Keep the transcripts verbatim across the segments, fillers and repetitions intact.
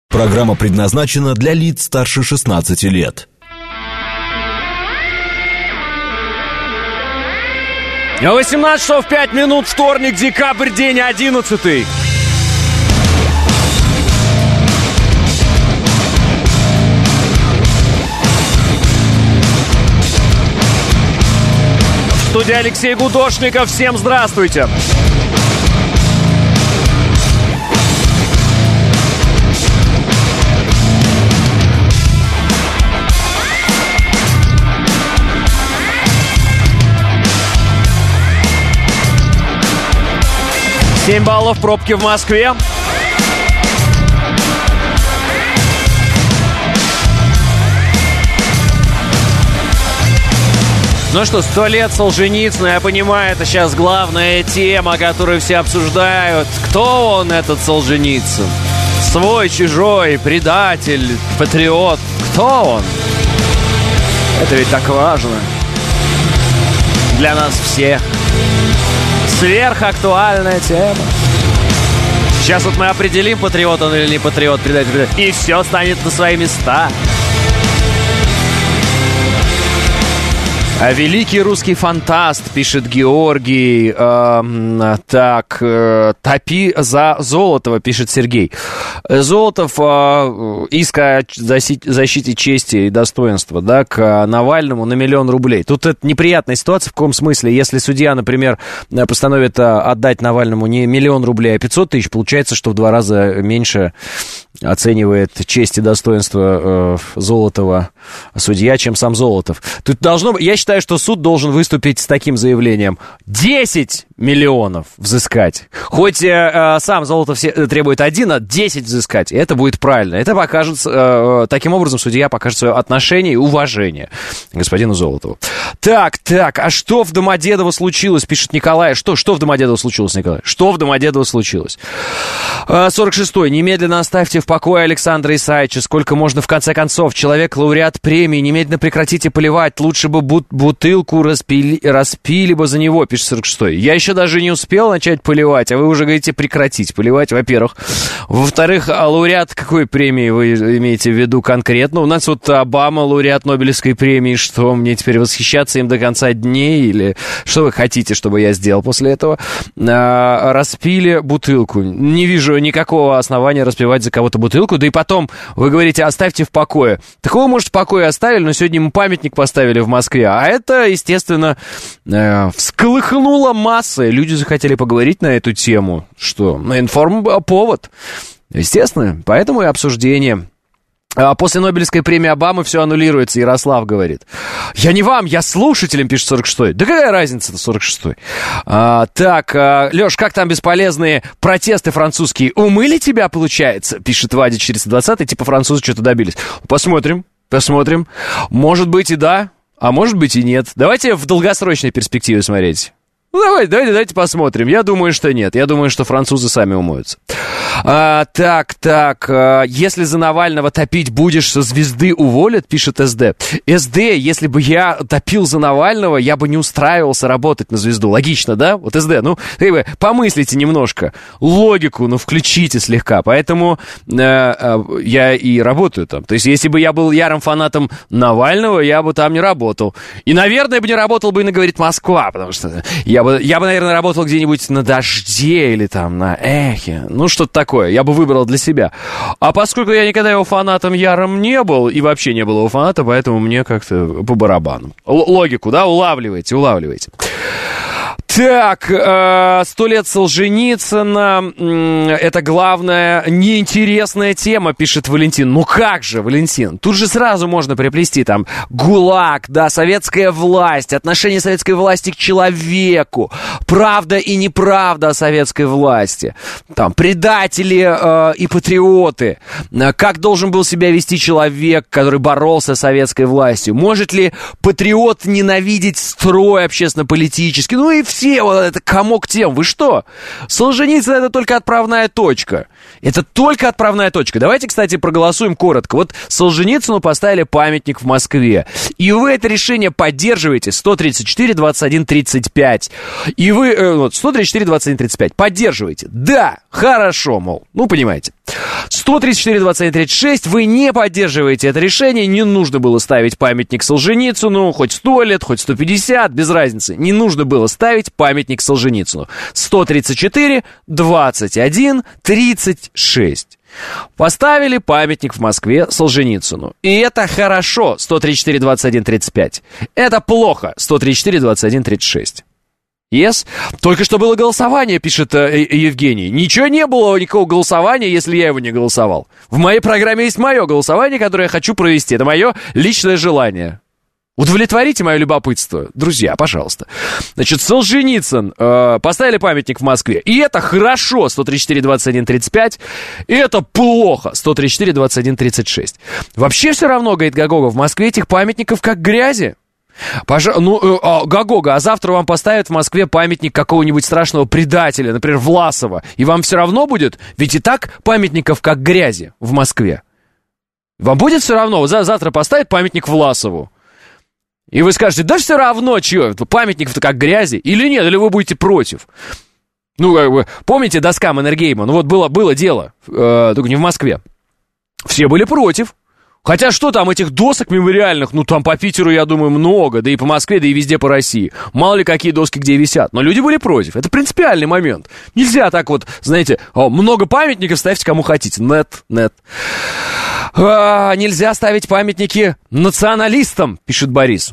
Программа предназначена для лиц старше шестнадцати лет. восемнадцать часов пять минут, вторник, декабрь, день одиннадцатый. В студии Алексей Гудошников. Всем здравствуйте. семь баллов пробки в Москве. Ну что, сто лет Солженицыну, я понимаю, это сейчас главная тема, которую все обсуждают. Кто он, этот Солженицын? Свой, чужой, предатель, патриот. Кто он? Это ведь так важно. Для нас всех. Сверхактуальная тема. Сейчас вот мы определим, патриот он или не патриот, предатель, предатель, и все станет на свои места. А великий русский фантаст, пишет Георгий. Э, так, э, топи за Золотова, пишет Сергей. Золотов э, иск о защите чести и достоинства, да, к Навальному на миллион рублей. Тут это неприятная ситуация, в каком смысле? Если судья, например, постановит отдать Навальному не миллион рублей, а пятьсот тысяч, получается, что в два раза меньше оценивает честь и достоинство э, Золотова судья, чем сам Золотов. Тут должно быть, я считаю, что суд должен выступить с таким заявлением: десять миллионов взыскать. Хоть э, сам Золотов все, требует один, а десять взыскать. Это будет правильно. Это покажет, э, таким образом судья покажет свое отношение и уважение господину Золотову. Так, так, а что в Домодедово случилось, пишет Николай. Что, что в Домодедово случилось, Николай? Что в Домодедово случилось? сорок шестой. Немедленно оставьте в покое Александра Исаевича. Сколько можно, в конце концов? Человек лауреат премии. Немедленно прекратите поливать. Лучше бы бут- бутылку распили, распили бы за него, пишет сорок шестой. Я еще даже не успел начать поливать, а вы уже говорите прекратить поливать, во-первых. Во-вторых, а лауреат какой премии вы имеете в виду конкретно? У нас вот Обама лауреат Нобелевской премии. Что, мне теперь восхищаться им до конца дней? Или что вы хотите, чтобы я сделал после этого? А, распили бутылку. Не вижу никакого основания распивать за кого-то бутылку. Да и потом, вы говорите, оставьте в покое. Так вы, может, в покое оставили, но сегодня ему памятник поставили в Москве. А это, естественно, э, всколыхнуло массы. Люди захотели поговорить на эту тему. Что? На информповод. Естественно, поэтому и обсуждение. А после Нобелевской премии Обамы все аннулируется, Ярослав говорит. Я не вам, я слушателям, пишет сорок шестой. Да какая разница-то, сорок шестой? А, так, а, Леш, как там бесполезные протесты французские? Умыли тебя, получается? Пишет Вадя четыреста двадцатый, типа французы что-то добились. Посмотрим, посмотрим. Может быть и да, а может быть и нет. Давайте в долгосрочной перспективе смотреть. Ну, давайте, давайте, давайте посмотрим. Я думаю, что нет. Я думаю, что французы сами умоются. А, так, так. А, если за Навального топить будешь, со звезды уволят, пишет СД. СД, если бы я топил за Навального, я бы не устраивался работать на звезду. Логично, да? Вот СД, ну, как бы, помыслите немножко. Логику, ну, включите слегка. Поэтому э, э, я и работаю там. То есть, если бы я был ярым фанатом Навального, я бы там не работал. И, наверное, бы не работал бы и на «Говорит Москва», потому что я бы, я бы, наверное, работал где-нибудь на «Дожде» или там на «Эхе». Ну, что-то такое. Я бы выбрал для себя. А поскольку я никогда его фанатом ярым не был, и вообще не был его фаната, поэтому мне как-то по барабану. Л- логику, да, улавливайте, улавливайте. Так, сто лет Солженицына, это главная неинтересная тема, пишет Валентин. Ну как же, Валентин, тут же сразу можно приплести там ГУЛАГ, да, советская власть, отношение советской власти к человеку, правда и неправда о советской власти, там, предатели э, и патриоты, как должен был себя вести человек, который боролся с советской властью, может ли патриот ненавидеть строй общественно-политический, ну и все. Вот это комок тем. Вы что? Солженицын — это только отправная точка. Это только отправная точка. Давайте, кстати, проголосуем коротко. Вот Солженицыну поставили памятник в Москве. И вы это решение поддерживаете. сто тридцать четыре двадцать один тридцать пять. И вы... Э, вот, сто тридцать четыре двадцать один тридцать пять. Поддерживаете. Да, хорошо, мол. Ну, понимаете. сто тридцать четыре двадцать один тридцать шесть. Вы не поддерживаете это решение. Не нужно было ставить памятник Солженицыну. Хоть сто лет, хоть сто пятьдесят, без разницы. Не нужно было ставить памятник Солженицыну. сто тридцать четыре двадцать один тридцать шесть. Поставили памятник в Москве Солженицыну. И это хорошо. сто тридцать четыре двадцать один тридцать пять. Это плохо. сто тридцать четыре двадцать один тридцать шесть. Yes. Только что было голосование, пишет э, Евгений. Ничего не было, никакого голосования, если я его не голосовал. В моей программе есть мое голосование, которое я хочу провести. Это мое личное желание. Удовлетворите мое любопытство, друзья, пожалуйста. Значит, Солженицын, э, поставили памятник в Москве. И это хорошо, сто тридцать четыре двадцать один тридцать пять. И это плохо, сто тридцать четыре двадцать один тридцать шесть. Вообще все равно, говорит Гагога, в Москве этих памятников как грязи. Пожа... Ну, э, Гагога, а завтра вам поставят в Москве памятник какого-нибудь страшного предателя, например, Власова. И вам все равно будет? Ведь и так памятников как грязи в Москве. Вам будет все равно? Вот завтра поставят памятник Власову. И вы скажете, да все равно, чё, памятников-то как грязи, или нет, или вы будете против. Ну, как бы, помните доска Маннергейма? Ну, вот было, было дело, э, только не в Москве. Все были против. Хотя что там, этих досок мемориальных, ну, там по Питеру, я думаю, много, да и по Москве, да и везде по России. Мало ли какие доски где висят, но люди были против. Это принципиальный момент. Нельзя так вот, знаете, много памятников ставьте кому хотите. Нет, нет. А, нельзя ставить памятники националистам, пишет Борис.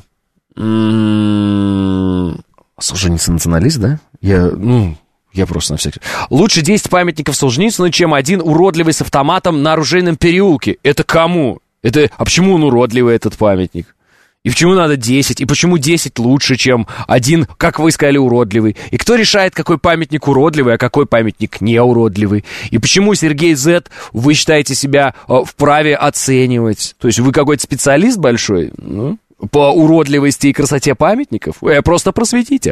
Солженицын националист, да? Я, ну, я просто на всякий... Лучше десять памятников Солженицыну, чем один уродливый с автоматом на Оружейном переулке. Это кому? Это... А почему он уродливый, этот памятник? И почему надо десять? И почему десять лучше, чем один, как вы сказали, уродливый? И кто решает, какой памятник уродливый, а какой памятник не уродливый? И почему, Сергей Зет, вы считаете себя э, вправе оценивать? То есть вы какой-то специалист большой? Ну, по уродливости и красоте памятников? Вы просто просветите.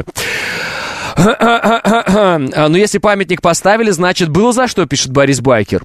Но если памятник поставили, значит, было за что, пишет Борис Байкер.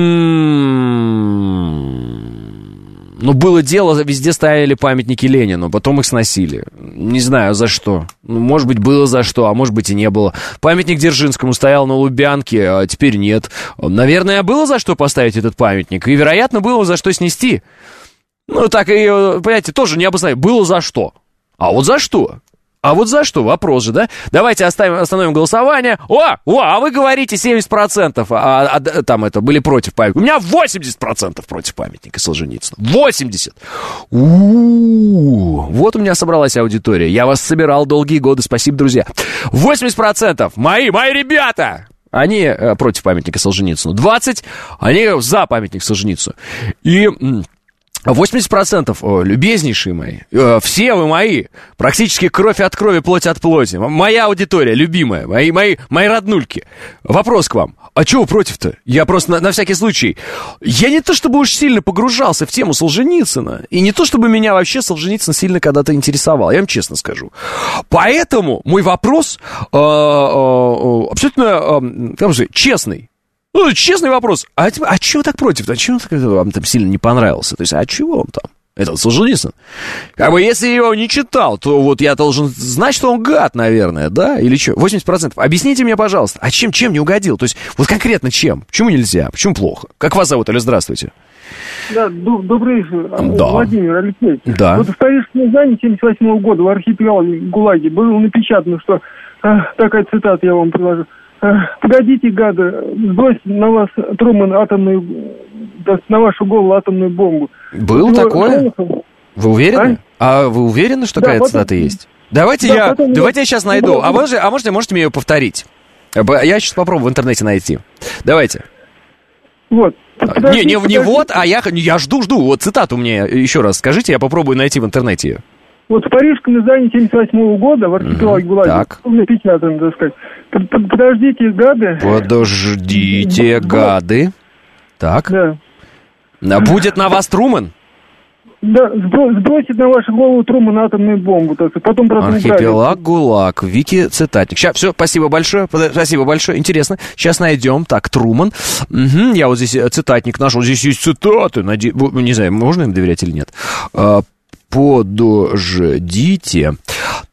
Ну, было дело, везде ставили памятники Ленину, потом их сносили. Не знаю, за что. Ну, может быть, было за что, а может быть, и не было. Памятник Дзержинскому стоял на Лубянке, а теперь нет. Наверное, было за что поставить этот памятник, и, вероятно, было за что снести. Ну, так и, понимаете, тоже не обосновать. Было за что. А вот за что? А вот за что? Вопрос же, да? Давайте оставим, остановим голосование. О, о, а вы говорите семьдесят процентов, а, а там это, были против памятника. У меня восемьдесят процентов против памятника Солженицыну. восемьдесят! У-у-у. Вот у меня собралась аудитория. Я вас собирал долгие годы. Спасибо, друзья. восемьдесят процентов мои, мои ребята! Они э, против памятника Солженицыну. двадцать они за памятник Солженицыну. И... восемьдесят процентов, о, любезнейшие мои, э, все вы мои, практически кровь от крови, плоть от плоти, моя аудитория, любимая, мои, мои, мои роднульки. Вопрос к вам, а чего вы против-то? Я просто на, на всякий случай, я не то чтобы уж сильно погружался в тему Солженицына, и не то чтобы меня вообще Солженицын сильно когда-то интересовал, я вам честно скажу. Поэтому мой вопрос э, э, абсолютно, э, как же, честный. Ну, честный вопрос. А, а чего так против-то? А чего вам там сильно не понравился? То есть, а чего он там? Этот Солженицын. Как бы, если я его не читал, то вот я должен знать, что он гад, наверное, да? Или что? восемьдесят процентов. Объясните мне, пожалуйста, а чем, чем не угодил? То есть, вот конкретно чем? Почему нельзя? Почему плохо? Как вас зовут? Алло, здравствуйте. Да, добрый вечер, да. Владимир Алексеевич. Да. Вот в Парижском издании семьдесят восьмого года в архипелаге ГУЛАГе было напечатано, что... А, такая цитата я вам приложу. Погодите, гады, сбросить на вас, Трумэн, атомную, на вашу голову атомную бомбу. Было Его такое? Шолохов... Вы уверены? А? а вы уверены, что да, такая потом... цитата есть? Давайте, да, я, потом... давайте я сейчас найду. А, можете, а можете, можете мне ее повторить? Я сейчас попробую в интернете найти. Давайте. Вот. Подожди, не, не, подожди. не вот, а я, я жду, жду. Вот цитату мне еще раз скажите, я попробую найти в интернете ее. Вот в парижском издании семьдесят восьмого года в архипелаге ГУЛАГе напечатано, так сказать. Подождите, гады. Подождите, гады. Так. Да. Будет на вас Трумэн? Да, сбросит на вашу голову Трумэн атомную бомбу. Так, потом архипелаг ГУЛАГ, Вики цитатник. Сейчас, все, спасибо большое, спасибо большое, интересно. Сейчас найдем, так, Трумэн. Угу, я вот здесь цитатник нашел, здесь есть цитаты. Наде... Не знаю, можно им доверять или нет. Подождите.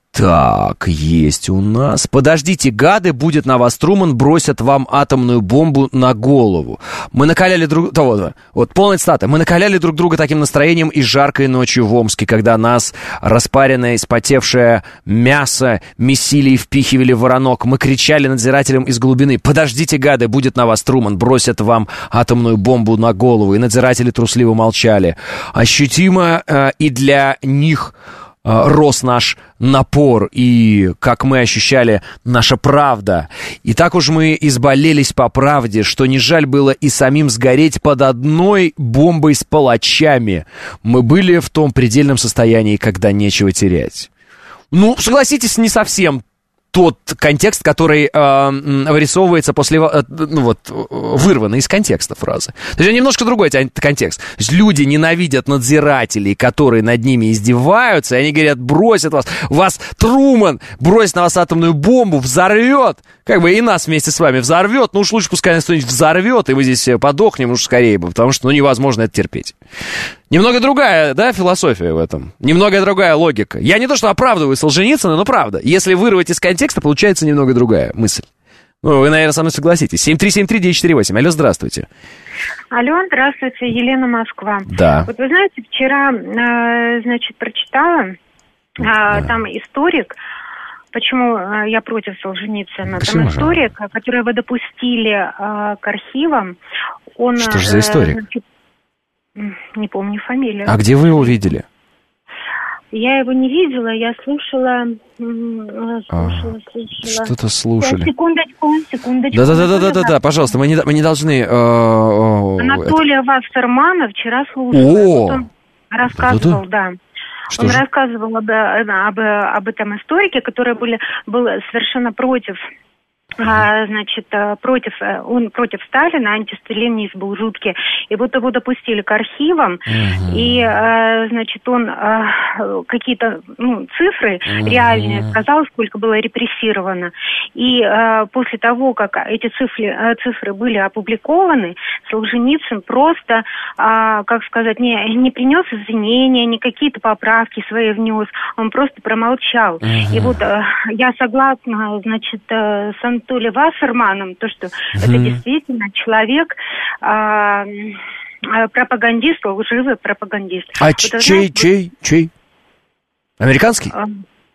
Так, есть у нас. Подождите, гады, будет на вас Труман, бросят вам атомную бомбу на голову. Мы накаляли друг... То, вот, вот, полная цитата. Мы накаляли друг друга таким настроением и жаркой ночью в Омске, когда нас, распаренное, испотевшее мясо, месили и впихивали в воронок. Мы кричали надзирателям из глубины: подождите, гады, будет на вас Труман, бросят вам атомную бомбу на голову. И надзиратели трусливо молчали. Ощутимо э, и для них рос наш напор, и, как мы ощущали, наша правда. И так уж мы изболелись по правде, что не жаль было и самим сгореть под одной бомбой с палачами. Мы были в том предельном состоянии, когда нечего терять. Ну, согласитесь, не совсем тот контекст, который э, вырисовывается после, э, ну вот, вырванный из контекста фразы. То есть немножко другой контекст. То есть люди ненавидят надзирателей, которые над ними издеваются, и они говорят: бросят вас, вас Труман бросит на вас атомную бомбу, взорвет, как бы и нас вместе с вами взорвет, ну уж лучше пускай нас кто-нибудь взорвет, и мы здесь подохнем уж скорее, потому что ну, невозможно это терпеть. Немного другая, да, философия в этом. Немного другая логика. Я не то что оправдываю Солженицына, но правда. Если вырвать из контекста, получается немного другая мысль. Ну, вы, наверное, со мной согласитесь. семь три семь три девять четыре восемь. Алло, здравствуйте. Алло, здравствуйте, Елена, Москва. Да. Вот вы знаете, вчера, э, значит, прочитала, э, да. там историк, почему э, я против Солженицына. Почему там же? историк, который вы допустили э, к архивам. Он, Что же за историк? Э, значит, не помню фамилию. А где вы его видели? Я его не видела, я слушала, слушала, а, слушала. Что-то слушали. Секундочку, секундочку. Да-да-да-да-да-да, пожалуйста, мы не, мы не должны... Э, Анатолия это... Вассермана вчера слушала. О! Вот он рассказывал, да. Что он же? рассказывал об, об, об этом историке, который были, был совершенно против... А, значит, против, он против Сталина, антисталинист был жуткий. И вот его допустили к архивам, uh-huh. и, а, значит, он а, какие-то, ну, цифры uh-huh. реальные сказал, сколько было репрессировано. И а, после того, как эти цифры, цифры были опубликованы, Солженицын просто, а, как сказать, не, не принес извинения, не какие-то поправки свои внес, он просто промолчал. Uh-huh. И вот а, я согласна, значит, с Анатолием Вассерманом, то, что uh-huh. это действительно человек, а, пропагандист, лживый пропагандист. А вот, чей, знаете, чей, чей? Американский? А,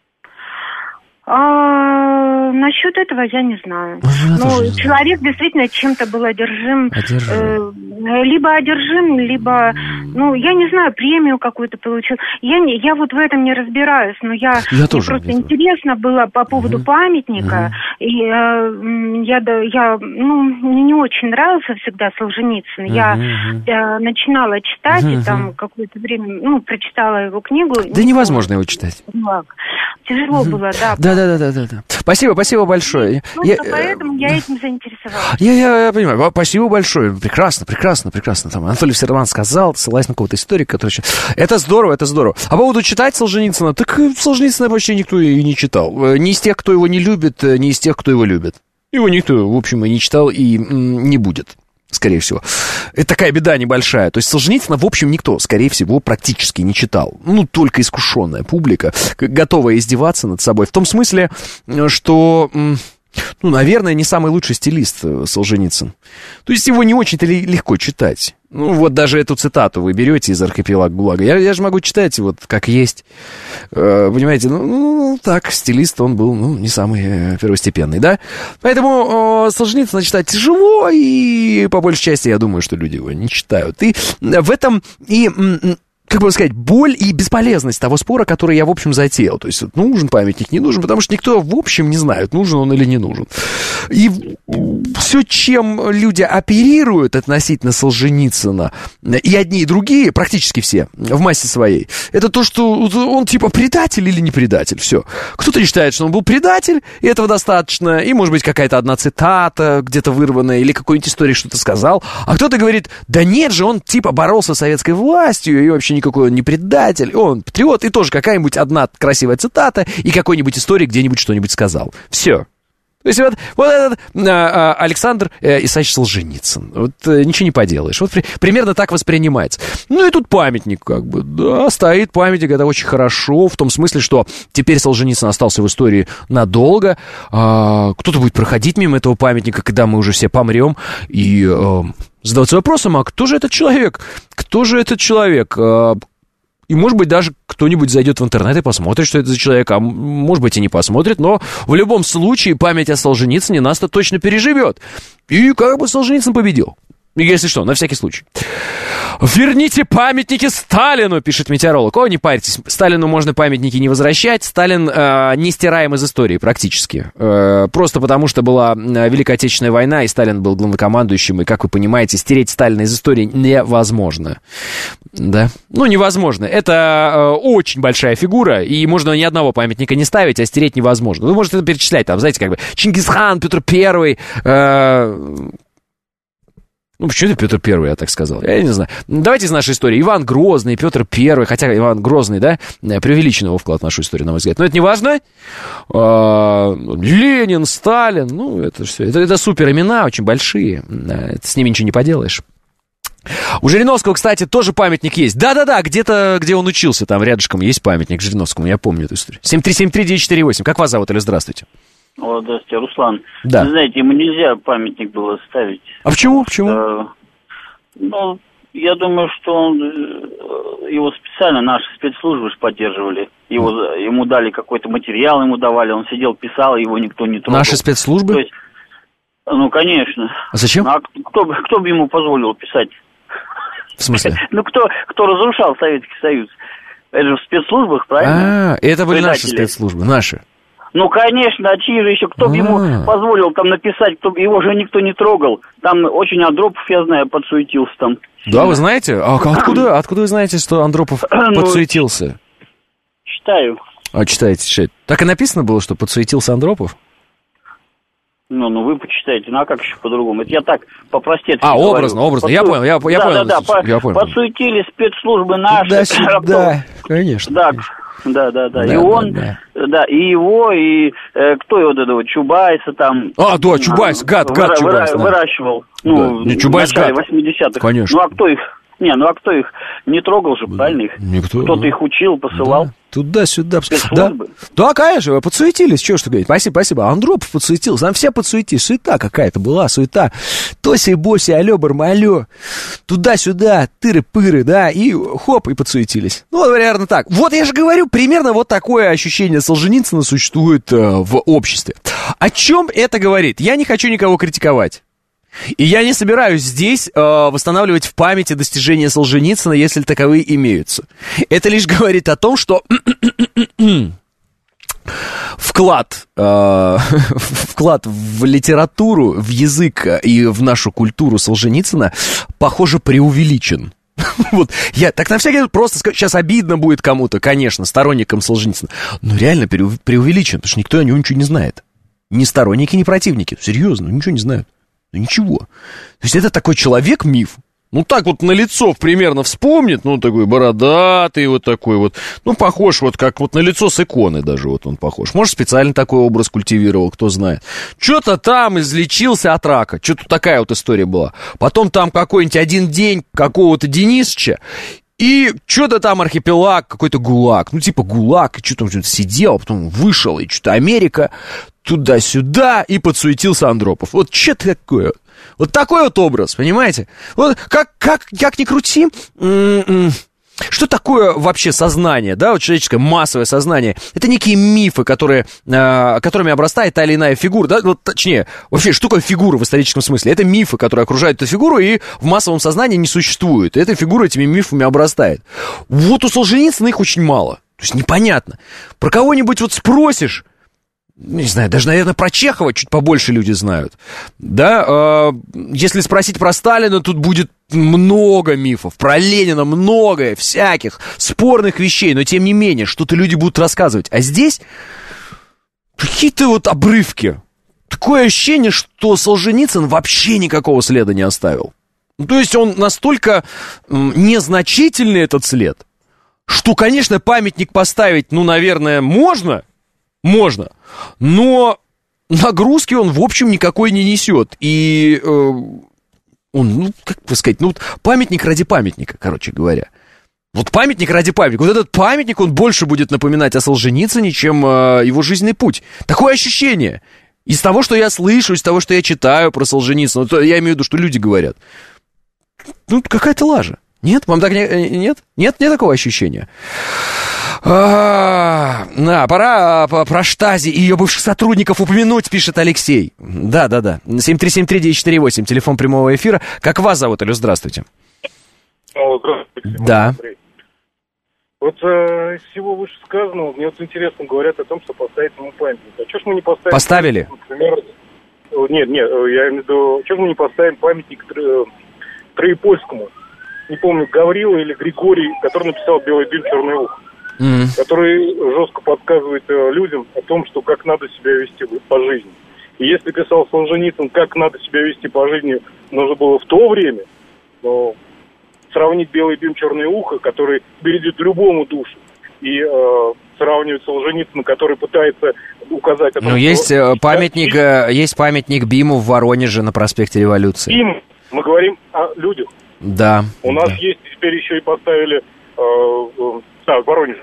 а, насчет этого я не знаю. Я Но не человек знаю. действительно чем-то был одержим. Одержим. Э, либо одержим, либо, ну, я не знаю, премию какую-то получил. Я, не, я вот в этом не разбираюсь, но я, я мне тоже просто не интересно было по поводу угу. памятника. Угу. И э, я, да, я, ну, мне не очень нравился всегда Солженицын. Угу. Я э, начинала читать, угу. и там какое-то время, ну, прочитала его книгу. Да не невозможно его читать. Тяжело угу. было, да. Да, да, да, да, да. Спасибо, спасибо большое. Ну, я, поэтому э, я этим заинтересовалась. Я, я, я понимаю. Спасибо большое. Прекрасно, прекрасно, прекрасно. Там Анатолий Вассерман сказал, ссылаясь на какого-то историка, который... Это здорово, это здорово. А по поводу читать Солженицына, так Солженицына почти никто и не читал. Ни из тех, кто его не любит, ни из тех, кто его любит. Его никто, в общем, и не читал, и м, не будет. Скорее всего. Это такая беда небольшая. То есть Солженицына, в общем, никто, скорее всего, практически не читал. Ну, только искушенная публика, готовая издеваться над собой. В том смысле, что, ну, наверное, не самый лучший стилист Солженицын. То есть его не очень-то легко читать. Ну, вот даже эту цитату вы берете из «Архипелага ГУЛАГа». Я, я же могу читать вот как есть. Э, понимаете, ну, ну, так, стилист он был, ну, не самый первостепенный, да? Поэтому э, Солженицына читать тяжело, и по большей части я думаю, что люди его не читают. И в этом и... как бы сказать, боль и бесполезность того спора, который я, в общем, затеял. То есть, нужен памятник, не нужен, потому что никто, в общем, не знает, нужен он или не нужен. И все, чем люди оперируют относительно Солженицына, и одни, и другие, практически все, в массе своей, это то, что он типа предатель или не предатель, все. Кто-то считает, что он был предатель, и этого достаточно, и, может быть, какая-то одна цитата где-то вырванная, или какой-нибудь историк что-то сказал, а кто-то говорит, да нет же, он типа боролся с советской властью, и вообще никакой он не предатель, он патриот, и тоже какая-нибудь одна красивая цитата, и какой-нибудь историк где-нибудь что-нибудь сказал. Все. То есть вот, вот этот а, Александр э, Исаевич Солженицын. Вот э, ничего не поделаешь. Вот при, примерно так воспринимается. Ну и тут памятник как бы. Да, стоит памятник, это очень хорошо. В том смысле, что теперь Солженицын остался в истории надолго. А, кто-то будет проходить мимо этого памятника, когда мы уже все помрем. И э, задаваться вопросом, а кто же этот человек? Кто же этот человек? А, И, может быть, даже кто-нибудь зайдет в интернет и посмотрит, что это за человек, а может быть, и не посмотрит, но в любом случае память о Солженицыне нас-то точно переживет. И как бы Солженицын победил. Если что, на всякий случай. Верните памятники Сталину, пишет метеоролог. О, не парьтесь, Сталину можно памятники не возвращать. Сталин э, не стираем из истории практически. Э, просто потому, что была Великая Отечественная война, и Сталин был главнокомандующим. И, как вы понимаете, стереть Сталина из истории невозможно. Да? Ну, невозможно. Это э, очень большая фигура, и можно ни одного памятника не ставить, а стереть невозможно. Вы можете это перечислять, там, знаете, как бы Чингисхан, Петр Первый... Э, Ну, почему это Петр Первый, я так сказал? Я не знаю. Давайте из нашей истории. Иван Грозный, Петр Первый. Хотя Иван Грозный, да, преувеличен его вклад в нашу историю, на мой взгляд. Но это не важно. Ленин, Сталин. Ну, это все. Это, это супер имена, очень большие. Это, с ними ничего не поделаешь. У Жириновского, кстати, тоже памятник есть. Да-да-да, где-то, где он учился, там рядышком есть памятник Жириновскому. Я помню эту историю. семь три семь три девять четыре восемь. Как вас зовут, или здравствуйте? О, здравствуйте, Руслан. Да. Вы знаете, ему нельзя памятник было ставить. А почему? Почему? Что, ну, я думаю, что он, его специально наши спецслужбы ж поддерживали. Его, ему дали какой-то материал, ему давали, он сидел, писал, его никто не трогал. Наши спецслужбы? То есть, ну, конечно. А зачем? А кто, кто бы ему позволил писать? В смысле? Ну, кто, кто разрушал Советский Союз? Это же в спецслужбах, правильно? А, это были наши спецслужбы, наши. Ну, конечно, а чьи же еще, кто бы ему позволил там написать, кто, его же никто не трогал. Там очень Андропов, я знаю, подсуетился там. Да, вы знаете? А откуда, откуда вы знаете, что Андропов подсуетился? Читаю. А, читаете, читаете. Так и написано было, что подсуетился Андропов? Ну, ну вы почитайте, ну а как еще по-другому? Это я так по-простецки А, говорю. образно, образно, Подсу... я понял, я, я да, понял. Да, да, я понял. Подсуетили спецслужбы наши. Да, сюда, конечно. Да, конечно. Да, да, да, да. И да, он, да. да, и его, и э, кто его, вот этого, Чубайса там... А, да, Чубайс, гад, гад выра- Чубайс. выра- Да. Выращивал, ну, да. Не, Чубайс, в начале гад. восьмидесятых. Конечно. Ну, а кто их... Не, ну а кто их не трогал же, правильно их? Никто. Кто-то их учил, посылал. Да. Туда-сюда. Да. да, конечно, подсуетились, что ж ты говорить. Спасибо, спасибо. Андропов подсуетился, там все подсуетились. Суета какая-то была, суета. Тоси-боси, алё, бармалё. Туда-сюда, тыры-пыры, да, и хоп, и подсуетились. Ну, примерно так. Вот я же говорю, примерно вот такое ощущение Солженицына существует э, в обществе. О чем это говорит? Я не хочу никого критиковать. И я не собираюсь здесь э, восстанавливать в памяти достижения Солженицына, если таковые имеются. Это лишь говорит о том, что вклад, э, вклад в литературу, в язык и в нашу культуру Солженицына, похоже, преувеличен. Вот, я так на всякий случай просто скажу, сейчас обидно будет кому-то, конечно, сторонникам Солженицына, но реально преувеличен, потому что никто о нем ничего не знает. Ни сторонники, ни противники, серьезно, ничего не знают. Ничего. То есть это такой человек-миф. Ну, так вот на лицо примерно вспомнит, ну, такой бородатый вот такой вот. Ну, похож вот как вот на лицо с иконы даже вот он похож. Может, специально такой образ культивировал, кто знает. Что-то там излечился от рака. Что-то такая вот история была. Потом там какой-нибудь один день какого-то Денисыча. И что-то там архипелаг, какой-то ГУЛАГ. Ну, типа ГУЛАГ, и что-то он что-то сидел, а потом вышел, и что-то Америка, туда-сюда, и подсуетился Андропов. Вот что-то такое. Вот такой вот образ, понимаете? Вот как, как, как ни крути, м-м-м. Что такое вообще сознание, да, вот человеческое массовое сознание? Это некие мифы, которые, э, которыми обрастает та или иная фигура, да, вот, точнее, вообще, что такое фигура в историческом смысле? Это мифы, которые окружают эту фигуру и в массовом сознании не существуют. И эта фигура этими мифами обрастает. Вот у Солженицына их очень мало, то есть непонятно. Про кого-нибудь вот спросишь, не знаю, даже, наверное, про Чехова чуть побольше люди знают, да, э, если спросить про Сталина, тут будет много мифов, про Ленина много всяких спорных вещей, но тем не менее, что-то люди будут рассказывать, а здесь какие-то вот обрывки, такое ощущение, что Солженицын вообще никакого следа не оставил, ну, то есть он настолько м, незначительный этот след, что, конечно, памятник поставить, ну, наверное, можно, Можно, но нагрузки он, в общем, никакой не несет. И э, он, ну, как бы сказать, ну, памятник ради памятника, короче говоря. Вот памятник ради памятника. Вот этот памятник, он больше будет напоминать о Солженицыне, чем э, его жизненный путь. Такое ощущение. Из того, что я слышу, из того, что я читаю про Солженицына, то я имею в виду, что люди говорят. Ну, какая-то лажа. Нет? Вам так не, нет? Нет? Нет такого ощущения? А, на, пора а, про Штази и ее бывших сотрудников упомянуть, пишет Алексей. Да, да, да. семь три семь три девять четыре восемь, телефон прямого эфира. Как вас зовут, Алло, здравствуйте. О, здравствуйте. Да. Вот э, из всего вышесказанного, мне вот интересно, говорят о том, что поставить ему памятник. А что ж мы не поставим... Поставили? Например, нет, нет, я имею в виду, что ж мы не поставим памятник Тро... Троепольскому? Не помню, Гаврила или Григорий, который написал «Белый бим, черное ухо». Mm. Который жестко подсказывает э, людям о том, что как надо себя вести по жизни. И если писал Солженицын, как надо себя вести по жизни, нужно было в то время, но сравнить «Белый бим, черное ухо», который бередит любому душу, и э, сравнивать Солженицына, который пытается указать... Том, ну, есть памятник, да, есть памятник Биму в Воронеже на проспекте Революции. Бим, мы говорим о людях. Да. У нас да. есть, теперь еще и поставили... Э, э, да, в Воронеже.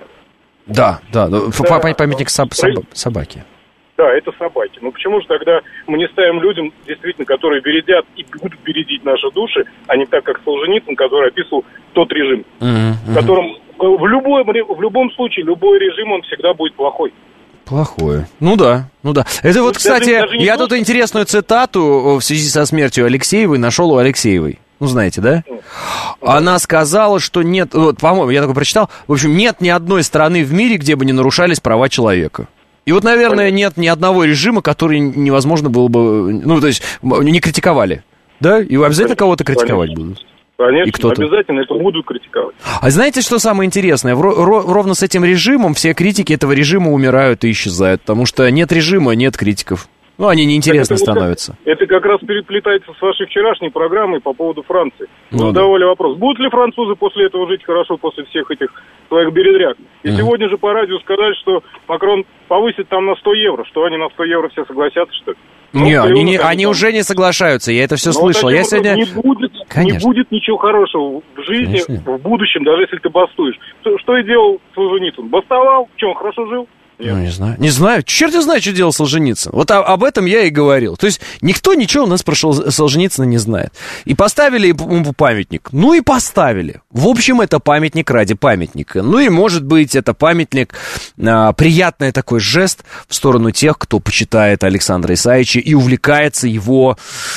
Да, да, да. Памятник соб, соб, собаке. Да, это собаки. Но почему же тогда мы не ставим людям, действительно, которые бередят и будут бередить наши души, а не так, как Солженицын, который описывал тот режим, uh-huh, uh-huh. в котором в любом, в любом случае любой режим, он всегда будет плохой. Плохое. Ну да, ну да. Это вот, кстати, даже, даже я тут интересную цитату в связи со смертью Алексеевой нашел у Алексеевой. Ну, знаете, да? Она сказала, что нет, вот, по-моему, я такое прочитал, в общем, нет ни одной страны в мире, где бы не нарушались права человека. И вот, наверное, нет ни одного режима, который невозможно было бы, ну, то есть, не критиковали, да? И обязательно кого-то критиковать будут. Конечно, и кто-то. Обязательно это будут критиковать. А знаете, что самое интересное? Ровно с этим режимом все критики этого режима умирают и исчезают, потому что нет режима, нет критиков. Ну, они неинтересны это, становятся. Это как раз переплетается с вашей вчерашней программой по поводу Франции. Вы ну, задавали да. вопрос, будут ли французы после этого жить хорошо, после всех этих своих бередряк? И mm-hmm. сегодня же по радио сказали, что Макрон повысит там на сто евро. Что они на сто евро все согласятся, что ли? Ну, не, они, не, они уже не соглашаются, я это все Но слышал. Я сегодня... не, будет, не будет ничего хорошего в жизни, Конечно. в будущем, даже если ты бастуешь. Что, что и делал Солженицын? Бастовал? Что, он хорошо жил? Нет. Ну, не знаю. Не знаю. Черт не знает, что делал Солженицын. Вот а, об этом я и говорил. То есть никто ничего у нас про Солженицына не знает. И поставили ему памятник. Ну и поставили. В общем, это памятник ради памятника. Ну и, может быть, это памятник, а, приятный такой жест в сторону тех, кто почитает Александра Исаевича и увлекается его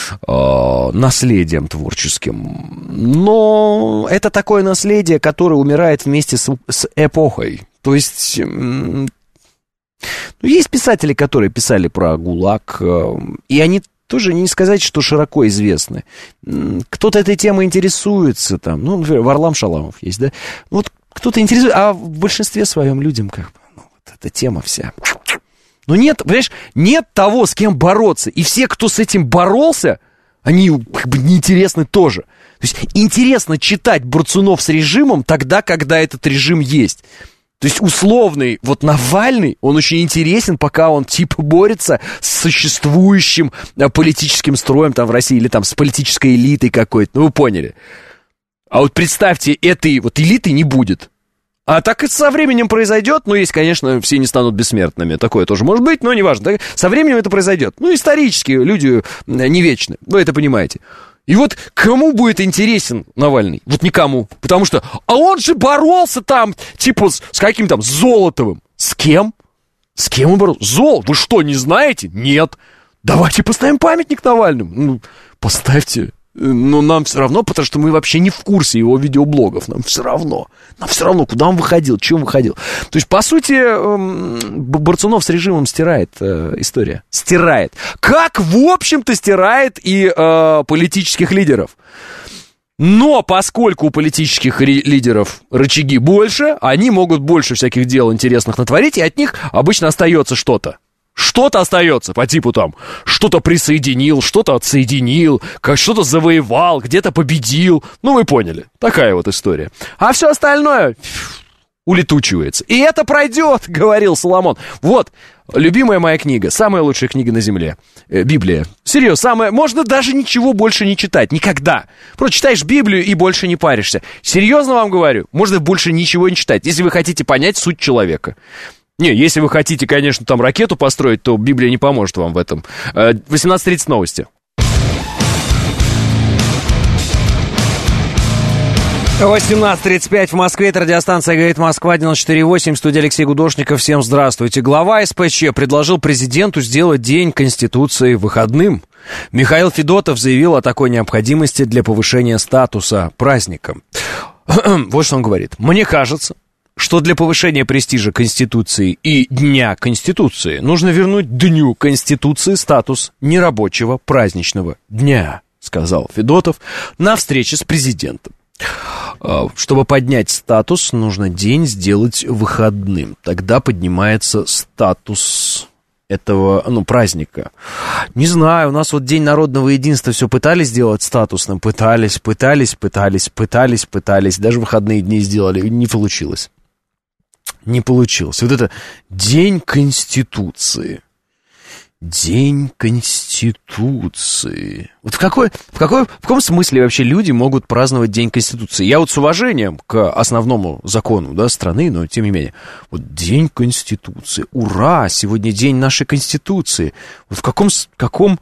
а, наследием творческим. Но это такое наследие, которое умирает вместе с, с эпохой. То есть... Ну, есть писатели, которые писали про ГУЛАГ, и они тоже не сказать, что широко известны. Кто-то этой темой интересуется, там, ну, например, Варлам Шаламов есть, да? Вот кто-то интересуется, а в большинстве своем людям как бы, ну, вот эта тема вся. Ну, нет, понимаешь, нет того, с кем бороться, и все, кто с этим боролся, они как бы неинтересны тоже. То есть интересно читать борцунов с режимом тогда, когда этот режим есть. То есть условный, вот Навальный, он очень интересен, пока он типа борется с существующим а, политическим строем там в России, или там с политической элитой какой-то, ну вы поняли. А вот представьте, этой вот элиты не будет. А так и со временем произойдет, ну, есть, конечно, все не станут бессмертными, такое тоже может быть, но неважно, со временем это произойдет. Ну, исторически люди не вечны, вы это понимаете. И вот кому будет интересен Навальный? Вот никому. Потому что, а он же боролся там, типа, с, с каким там, с Золотовым. С кем? С кем он боролся? Зол, вы что, не знаете? Нет. Давайте поставим памятник Навальному. Ну, поставьте. Но нам все равно, потому что мы вообще не в курсе его видеоблогов. Нам все равно. Нам все равно, куда он выходил, чем выходил. То есть, по сути, Борцунов с режимом стирает э, история. Стирает. Как, в общем-то, стирает и э, политических лидеров. Но поскольку у политических ри- лидеров рычаги больше, они могут больше всяких дел интересных натворить, и от них обычно остается что-то. Что-то остается по типу там, что-то присоединил, что-то отсоединил, как что-то завоевал, где-то победил. Ну, вы поняли. Такая вот история. А все остальное улетучивается. И это пройдет, говорил Соломон. Вот, Любимая моя книга, самая лучшая книга на земле. Э, Библия. Серьезно, самая... Можно даже ничего больше не читать. Никогда. Просто читаешь Библию и больше не паришься. Серьезно вам говорю, можно больше ничего не читать, если вы хотите понять суть человека. Не, если вы хотите, конечно, там ракету построить, то Библия не поможет вам в этом. Э, восемнадцать тридцать новости. восемнадцать тридцать пять в Москве, это радиостанция «Говорит Москва», девяносто четыре восемь, студия Алексей Гудошников. Всем здравствуйте. Глава СПЧ предложил президенту сделать День Конституции выходным. Михаил Федотов заявил о такой необходимости для повышения статуса праздника. Вот что он говорит. «Мне кажется, что для повышения престижа Конституции и Дня Конституции нужно вернуть Дню Конституции статус нерабочего праздничного дня», сказал Федотов на встрече с президентом. Чтобы поднять статус, нужно день сделать выходным. Тогда поднимается статус этого, ну, праздника. Не знаю, у нас вот День народного единства все пытались сделать статусным. Пытались, пытались, пытались, пытались, пытались. Даже выходные дни сделали. Не получилось. Не получилось. Вот это День Конституции. День Конституции. Вот в какой, в какой, в каком смысле вообще люди могут праздновать День Конституции? Я вот с уважением к основному закону, да, страны, но тем не менее. Вот День Конституции. Ура! Сегодня день нашей Конституции. Вот в каком, в каком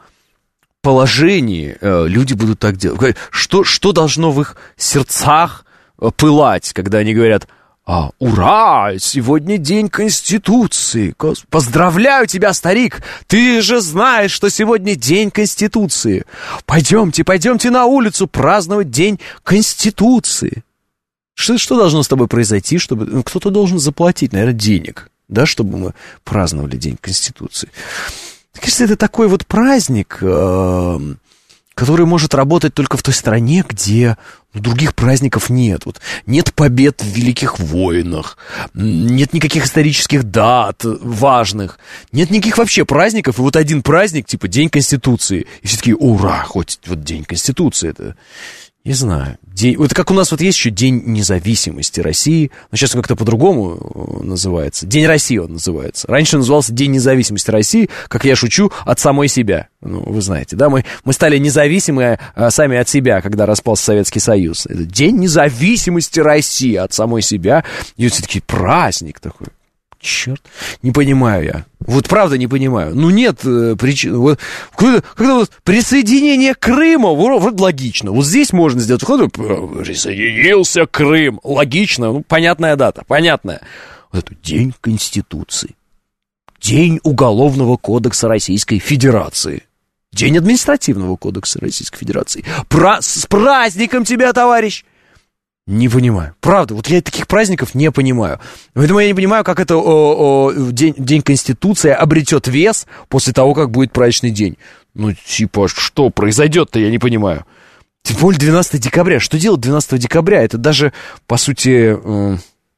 положении э, люди будут так делать? Что, что должно в их сердцах э, пылать, когда они говорят: А, ура! Сегодня день Конституции. Поздравляю тебя, старик! Ты же знаешь, что сегодня день Конституции. Пойдемте, пойдемте на улицу праздновать день Конституции. Что, что должно с тобой произойти, чтобы... Ну, кто-то должен заплатить, наверное, денег, да, чтобы мы праздновали день Конституции. Кажется, это такой вот праздник, э, который может работать только в той стране, где других праздников нет. Вот нет побед в великих войнах, нет никаких исторических дат важных, нет никаких вообще праздников, и вот один праздник, типа День Конституции, и все такие: ура, хоть вот День Конституции, это... Не знаю. День... Вот как у нас вот есть еще День независимости России. Но сейчас он как-то по-другому называется. День России он называется. Раньше он назывался День независимости России, как я шучу, от самой себя. Ну, вы знаете, да? Мы, мы стали независимы а, сами от себя, когда распался Советский Союз. Это День независимости России от самой себя. И вот все-таки праздник такой. Черт, не понимаю я. Вот правда не понимаю. Ну нет э, причин. Вот, когда, когда вот присоединение Крыма, вроде логично. Вот здесь можно сделать. Присоединился Крым. Логично. Ну, понятная дата. Понятная. Вот это День Конституции. День Уголовного кодекса Российской Федерации. День Административного кодекса Российской Федерации. Пра- с праздником тебя, товарищ! Не понимаю. Правда, вот я таких праздников не понимаю. Поэтому я не понимаю, как это о, о, день, день Конституции обретет вес после того, как будет праздничный день. Ну, типа, что произойдет-то, я не понимаю. Тем более двенадцатого декабря. Что делать двенадцатого декабря? Это даже, по сути, э,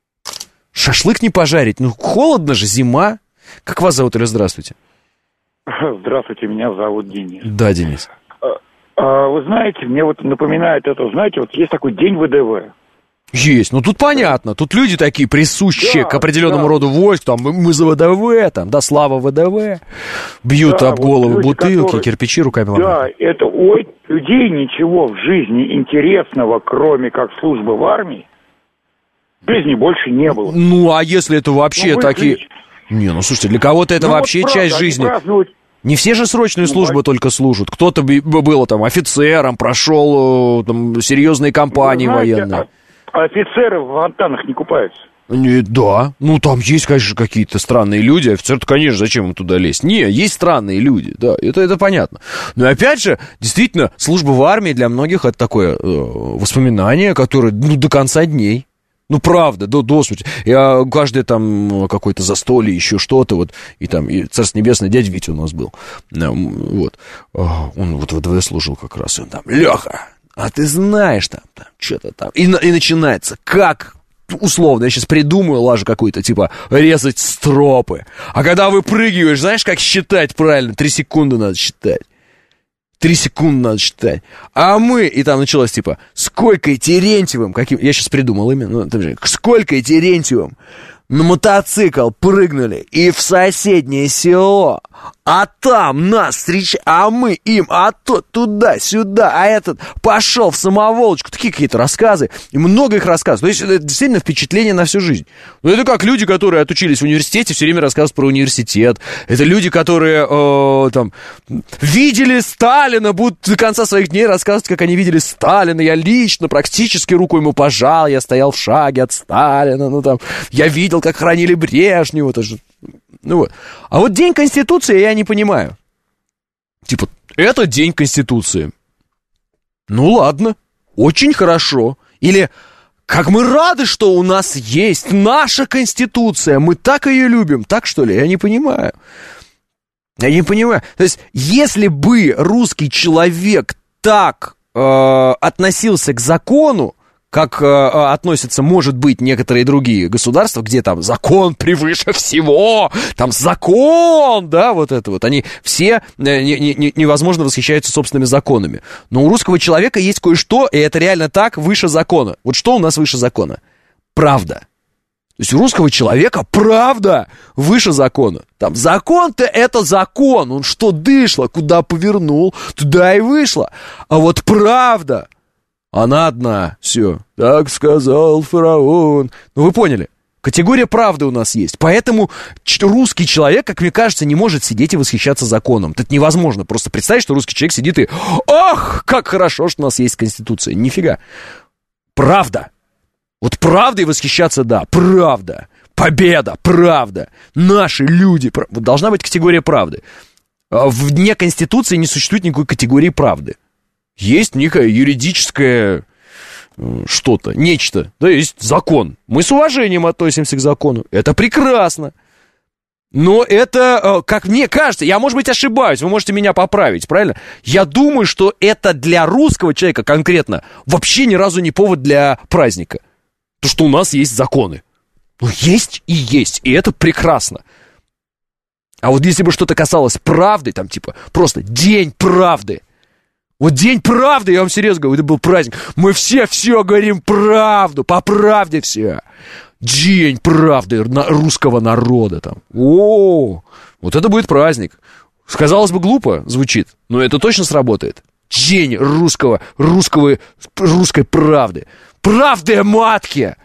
шашлык не пожарить. Ну, холодно же, зима. Как вас зовут, или здравствуйте? Здравствуйте, меня зовут Денис. Да, Денис. Вы знаете, мне вот напоминает это, знаете, вот есть такой день ВДВ. Есть, ну тут понятно, тут люди такие присущие да, к определенному да. роду войск, там мы за ВДВ, там, да, слава ВДВ, бьют да, об голову вот люди, бутылки, которые... кирпичи руками ломают. Да, это у людей ничего в жизни интересного, кроме как службы в армии, в жизни больше не было. Ну, а если это вообще ну, такие... Лично... Не, ну слушайте, для кого-то это ну, вообще вот часть правда, жизни... Празднуют... Не все же срочную ну, службу а... только служат. Кто-то был там офицером, прошел там серьезные кампании знаете, военные. А офицеры в фонтанах не купаются. Не, да, ну там есть, конечно, какие-то странные люди. Офицер-то, конечно, зачем им туда лезть? Не, есть странные люди, да, это, это понятно. Но опять же, действительно, служба в армии для многих это такое э, воспоминание, которое ну, до конца дней. Ну, правда, до, до сути. Я каждое там какое-то застолье, еще что-то, вот, и там, и Царство Небесное, дядя Витя у нас был, вот, он вот в ВДВ служил как раз, и он там: Леха, а ты знаешь там, там что-то там, и, и начинается, как, условно, я сейчас придумаю лажу какую-то, типа, резать стропы, а когда выпрыгиваешь, знаешь, как считать правильно, три секунды надо считать. Три секунды надо считать. А мы... И там началось, типа, сколько Терентьевым... Каким, я сейчас придумал имя. Ну, сколько Терентьевым на мотоцикл прыгнули и в соседнее село, а там нас встречают, а мы им, а тот туда-сюда, а этот пошел в самоволочку. Такие какие-то рассказы, и много их рассказов. То есть это действительно впечатление на всю жизнь. Ну, это как люди, которые отучились в университете, все время рассказывают про университет. Это люди, которые э, там видели Сталина, будут до конца своих дней рассказывать, как они видели Сталина. Я лично, практически руку ему пожал, я стоял в шаге от Сталина, ну там, я видел, как хранили Брежнева, это же... Ну вот. А вот День Конституции я не понимаю. Типа, это День Конституции. Ну ладно, очень хорошо. Или, как мы рады, что у нас есть наша Конституция, мы так ее любим. Так, что ли? Я не понимаю. Я не понимаю. То есть, если бы русский человек так э, относился к закону, как э, относятся, может быть, некоторые другие государства, где там закон превыше всего, там закон, да, вот это вот. Они все э, не, не, невозможно восхищаются собственными законами. Но у русского человека есть кое-что, и это реально так, выше закона. Вот что у нас выше закона? Правда. То есть у русского человека правда выше закона. Там закон-то это закон, он что дышло, куда повернул, туда и вышло. А вот правда... Она одна, все, так сказал фараон. Ну, вы поняли, категория правды у нас есть. Поэтому русский человек, как мне кажется, не может сидеть и восхищаться законом. Это невозможно. Просто представить, что русский человек сидит и... Ах, как хорошо, что у нас есть Конституция. Нифига. Правда. Вот правдой восхищаться, да, правда. Победа, правда. Наши люди. Прав... Вот должна быть категория правды. В дне Конституции не существует никакой категории правды. Есть некое юридическое что-то, нечто, да, есть закон. Мы с уважением относимся к закону. Это прекрасно. Но это, как мне кажется, я, может быть, ошибаюсь, вы можете меня поправить, правильно? Я думаю, что это для русского человека конкретно вообще ни разу не повод для праздника. То, что у нас есть законы. Ну, есть и есть, и это прекрасно. А вот если бы что-то касалось правды, там типа просто День правды. Вот День правды, я вам серьезно говорю, это был праздник. Мы все все говорим правду, по правде все. День правды русского народа там. О, вот это будет праздник. Казалось бы, глупо звучит, но это точно сработает. День русского, русского, русской правды. Правды матки.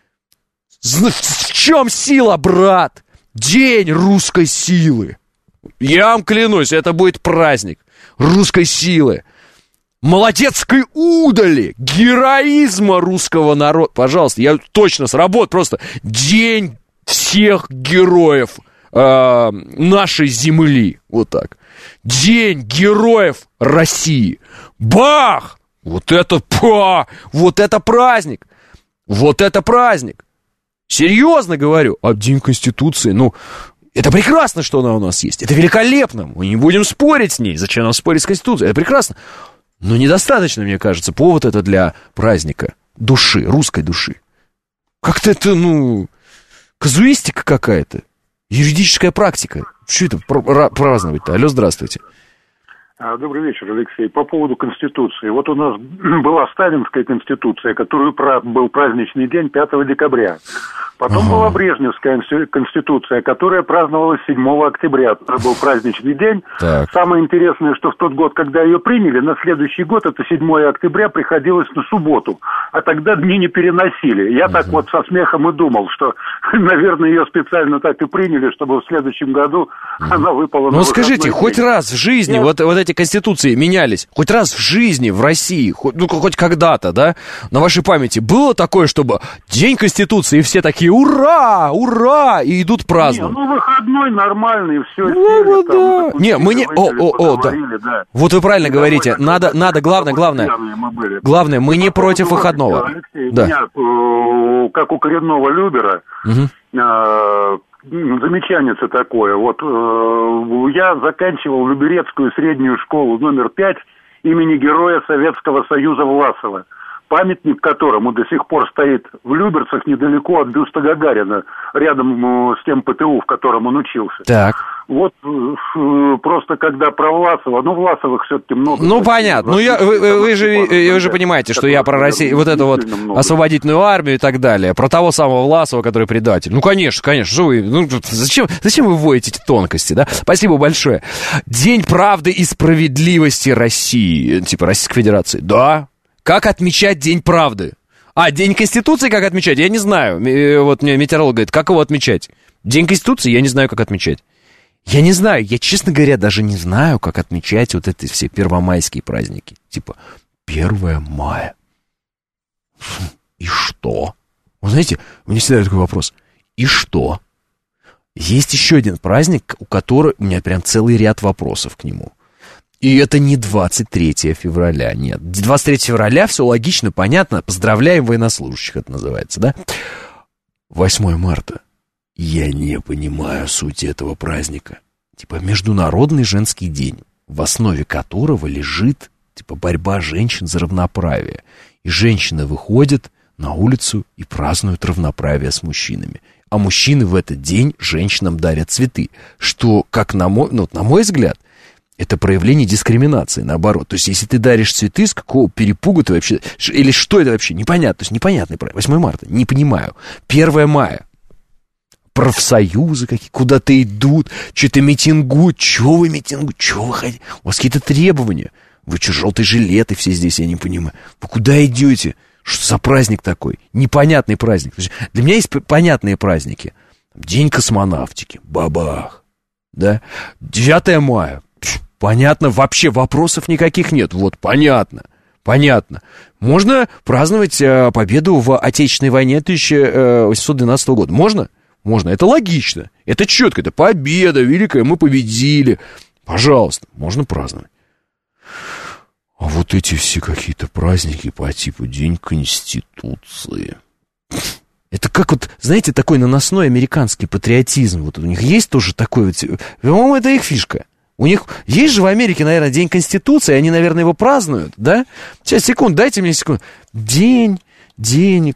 В чем сила, брат? День русской силы. Я вам клянусь, это будет праздник русской силы. Молодецкой удали, героизма русского народа. Пожалуйста, я точно сработаю. Просто День всех героев э, нашей земли. Вот так. День героев России. Бах! Вот это, па, вот это праздник. Вот это праздник. Серьезно говорю. А День Конституции, ну... Это прекрасно, что она у нас есть. Это великолепно. Мы не будем спорить с ней. Зачем нам спорить с Конституцией? Это прекрасно. Но недостаточно, мне кажется, повод это для праздника души, русской души. Как-то это, ну, казуистика какая-то, юридическая практика. Что это праздновать-то? Алло, здравствуйте. Добрый вечер, Алексей. По поводу Конституции. Вот у нас была Сталинская Конституция, которую был праздничный день пятого декабря. Потом ага. была Брежневская Конституция, которая праздновалась седьмого октября. Это был праздничный день. Так. Самое интересное, что в тот год, когда ее приняли, на следующий год, это седьмого октября, приходилось на субботу. А тогда дни не переносили. Я ага. так вот со смехом и думал, что, наверное, ее специально так и приняли, чтобы в следующем году ага. она выпала на Ну скажите, день. хоть раз в жизни, вот, вот эти конституции менялись, хоть раз в жизни в России, хоть, ну хоть когда-то, да, на вашей памяти было такое, чтобы День Конституции, и все такие ура, ура, и идут праздновать. Не, ну выходной нормальный, все. Ну, сели, да. Там, не, мы не, о, о, о, да. да. Вот вы правильно ну, говорите, давай, надо, надо, главное, главное, мы главное, мы не против выходного. Алексей, да. Меня, э, как у коренного любера, угу. э, замечание-то такое. Вот э, я заканчивал Люберецкую среднюю школу номер пять имени Героя Советского Союза Власова, памятник которому до сих пор стоит в Люберцах недалеко от бюста Гагарина, рядом э, с тем ПТУ, в котором он учился. Так. Вот э, просто когда про Власова, ну, Власовых все-таки много. Ну, понятно. Ну, я, вы, вы, же, вы же понимаете, что я про Россию, вот эту вот много. Освободительную армию и так далее, про того самого Власова, который предатель. Ну, конечно, конечно. Что вы, ну, зачем, зачем вы вводите эти тонкости, да? Спасибо большое. День правды и справедливости России, типа Российской Федерации. Да. Как отмечать День правды? А, День Конституции как отмечать? Я не знаю. Вот мне метеоролог говорит, как его отмечать? День Конституции я не знаю, как отмечать. Я не знаю, я, честно говоря, даже не знаю, как отмечать вот эти все первомайские праздники. Типа, первое мая. И что? Вы знаете, у меня всегда такой вопрос. И что? Есть еще один праздник, у которого у меня прям целый ряд вопросов к нему. И это не двадцать третьего февраля, нет. двадцать третьего февраля все логично, понятно. Поздравляем военнослужащих, это называется, да? восьмое марта. Я не понимаю сути этого праздника. Типа Международный женский день, в основе которого лежит типа борьба женщин за равноправие. И женщины выходят на улицу и празднуют равноправие с мужчинами. А мужчины в этот день женщинам дарят цветы. Что, как на мой, ну, на мой взгляд, это проявление дискриминации, наоборот. То есть, если ты даришь цветы, с какого перепугу ты вообще... Или что это вообще? Непонятно. То есть, непонятный праздник. восьмое марта. Не понимаю. первое мая. Профсоюзы какие, куда-то идут, что-то митингуют. Чего вы митингуете? Чего вы хотите? У вас какие-то требования. Вы что, желтые жилеты все здесь, я не понимаю. Вы куда идете? Что за праздник такой? Непонятный праздник. То есть, для меня есть понятные праздники. День космонавтики. Бабах. Да? девятое мая. Понятно, вообще вопросов никаких нет. Вот, понятно, понятно. Можно праздновать э, победу в Отечественной войне тысяча восемьсот двенадцатого года. Можно? Можно. Это логично. Это четко. Это победа великая. Мы победили. Пожалуйста, можно праздновать. А вот эти все какие-то праздники по типу День Конституции. Это как вот, знаете, такой наносной американский патриотизм. Вот у них есть тоже такой вот... По-моему, это их фишка. У них есть же в Америке, наверное, День Конституции, они, наверное, его празднуют, да? Сейчас, секунду, дайте мне секунду. День, День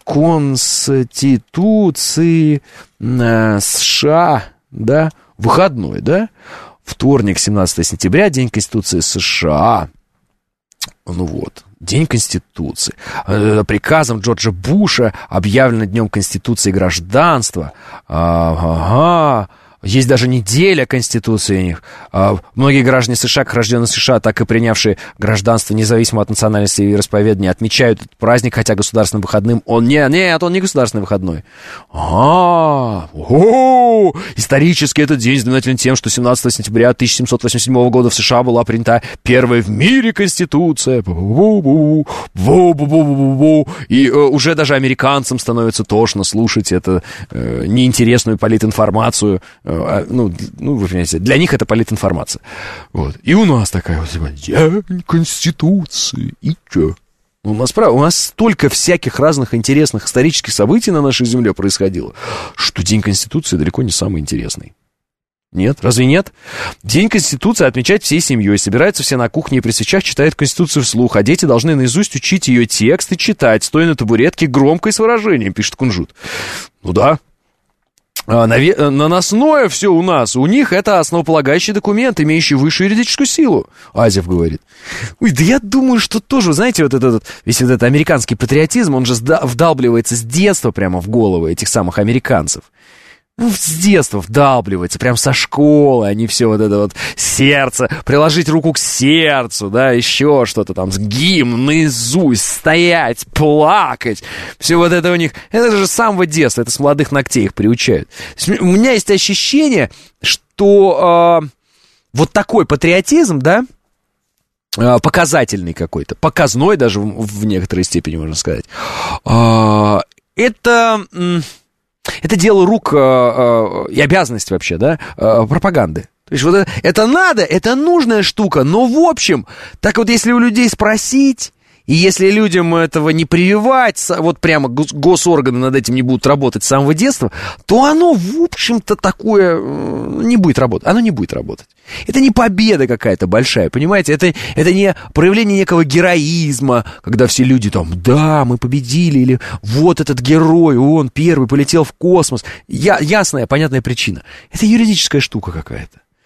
Конституции э, США, да? Выходной, да? Вторник, семнадцатое сентября, День Конституции США. Ну вот, День Конституции. Э, приказом Джорджа Буша объявлено Днем Конституции и гражданства. Ага. Есть даже неделя Конституции у них. Многие граждане США, как рожденные в США, так и принявшие гражданство, независимо от национальности и вероисповедания, отмечают этот праздник, хотя государственным выходным он не... Нет, он не государственный выходной. А, о, исторически этот день знаменателен тем, что семнадцатого сентября тысяча семьсот восемьдесят седьмого года в США была принята первая в мире Конституция. И уже даже американцам становится тошно слушать эту неинтересную политинформацию. Ну, ну, вы понимаете, для них это политинформация. Вот. И у нас такая вот День Конституции. И чё? У нас, правда, у нас столько всяких разных интересных исторических событий на нашей земле происходило, что День Конституции далеко не самый интересный. Нет? Разве нет? День Конституции отмечать всей семьей. Собираются все на кухне и при свечах читают Конституцию вслух, а дети должны наизусть учить ее текст и читать, стоя на табуретке громко и с выражением, пишет Кунжут. Ну да. Наносное все у нас, у них это основополагающий документ, имеющий высшую юридическую силу, Азев говорит. Ой, да я думаю, что тоже, знаете, вот этот, весь вот этот американский патриотизм, он же вдалбливается с детства прямо в головы этих самых американцев. Ну, с детства вдалбливается, прям со школы, они все вот это вот сердце, приложить руку к сердцу, да, еще что-то там, гимн наизусть, стоять, плакать, все вот это у них, это же с самого детства, это с молодых ногтей их приучают. У меня есть ощущение, что э, вот такой патриотизм, да, э, показательный какой-то, показной даже в, в некоторой степени, можно сказать, э, это... Э, Это дело рук э, э, и обязанность вообще, да, э, пропаганды. То есть вот это, это надо, это нужная штука, но в общем, так вот если у людей спросить, и если людям этого не прививать, вот прямо госорганы над этим не будут работать с самого детства, то оно, в общем-то, такое не будет работать. Оно не будет работать. Это не победа какая-то большая, понимаете? Это, это не проявление некого героизма, когда все люди там, да, мы победили, или вот этот герой, он первый полетел в космос. Я, ясная, понятная причина. Это юридическая штука какая-то.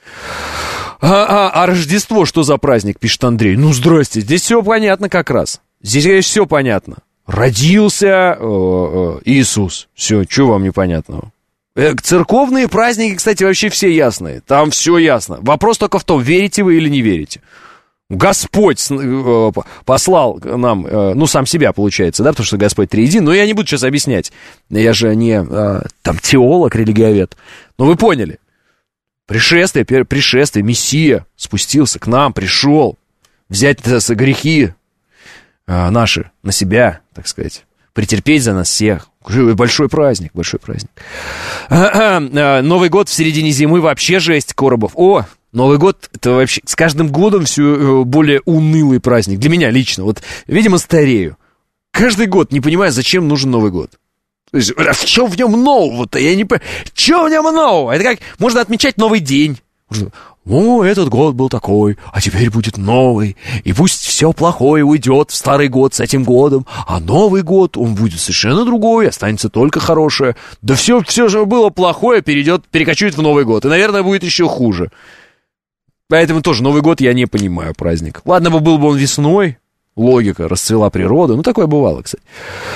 А, а, а Рождество что за праздник, пишет Андрей. Ну, здрасте, здесь все понятно как раз. Здесь все понятно. Родился э, э, Иисус. Все, что вам непонятного? Э, церковные праздники, кстати, вообще все ясные. Там все ясно. Вопрос только в том, верите вы или не верите. Господь э, послал нам, э, ну, сам себя, получается, да, потому что Господь триедин, но я не буду сейчас объяснять. Я же не, э, там, теолог, религиовед. Но вы поняли. Пришествие, пришествие, Мессия спустился к нам, пришел взять грехи э, наши на себя, так сказать, претерпеть за нас всех. Большой праздник, большой праздник. Новый год в середине зимы вообще жесть, Коробов. О, Новый год, это вообще с каждым годом все более унылый праздник. Для меня лично. Вот, видимо, старею. Каждый год не понимаю, зачем нужен Новый год. То есть, а в чем в нем нового-то? Я не понимаю. Что в нем нового? Это как можно отмечать новый день. Ну, этот год был такой, а теперь будет новый. И пусть все плохое уйдет в старый год с этим годом, а Новый год, он будет совершенно другой, останется только хорошее. Да все, все же было плохое, перейдет, перекочует в Новый год. И, наверное, будет еще хуже. Поэтому тоже Новый год я не понимаю праздник. Ладно бы был бы он весной, логика, расцвела природа. Ну, такое бывало, кстати.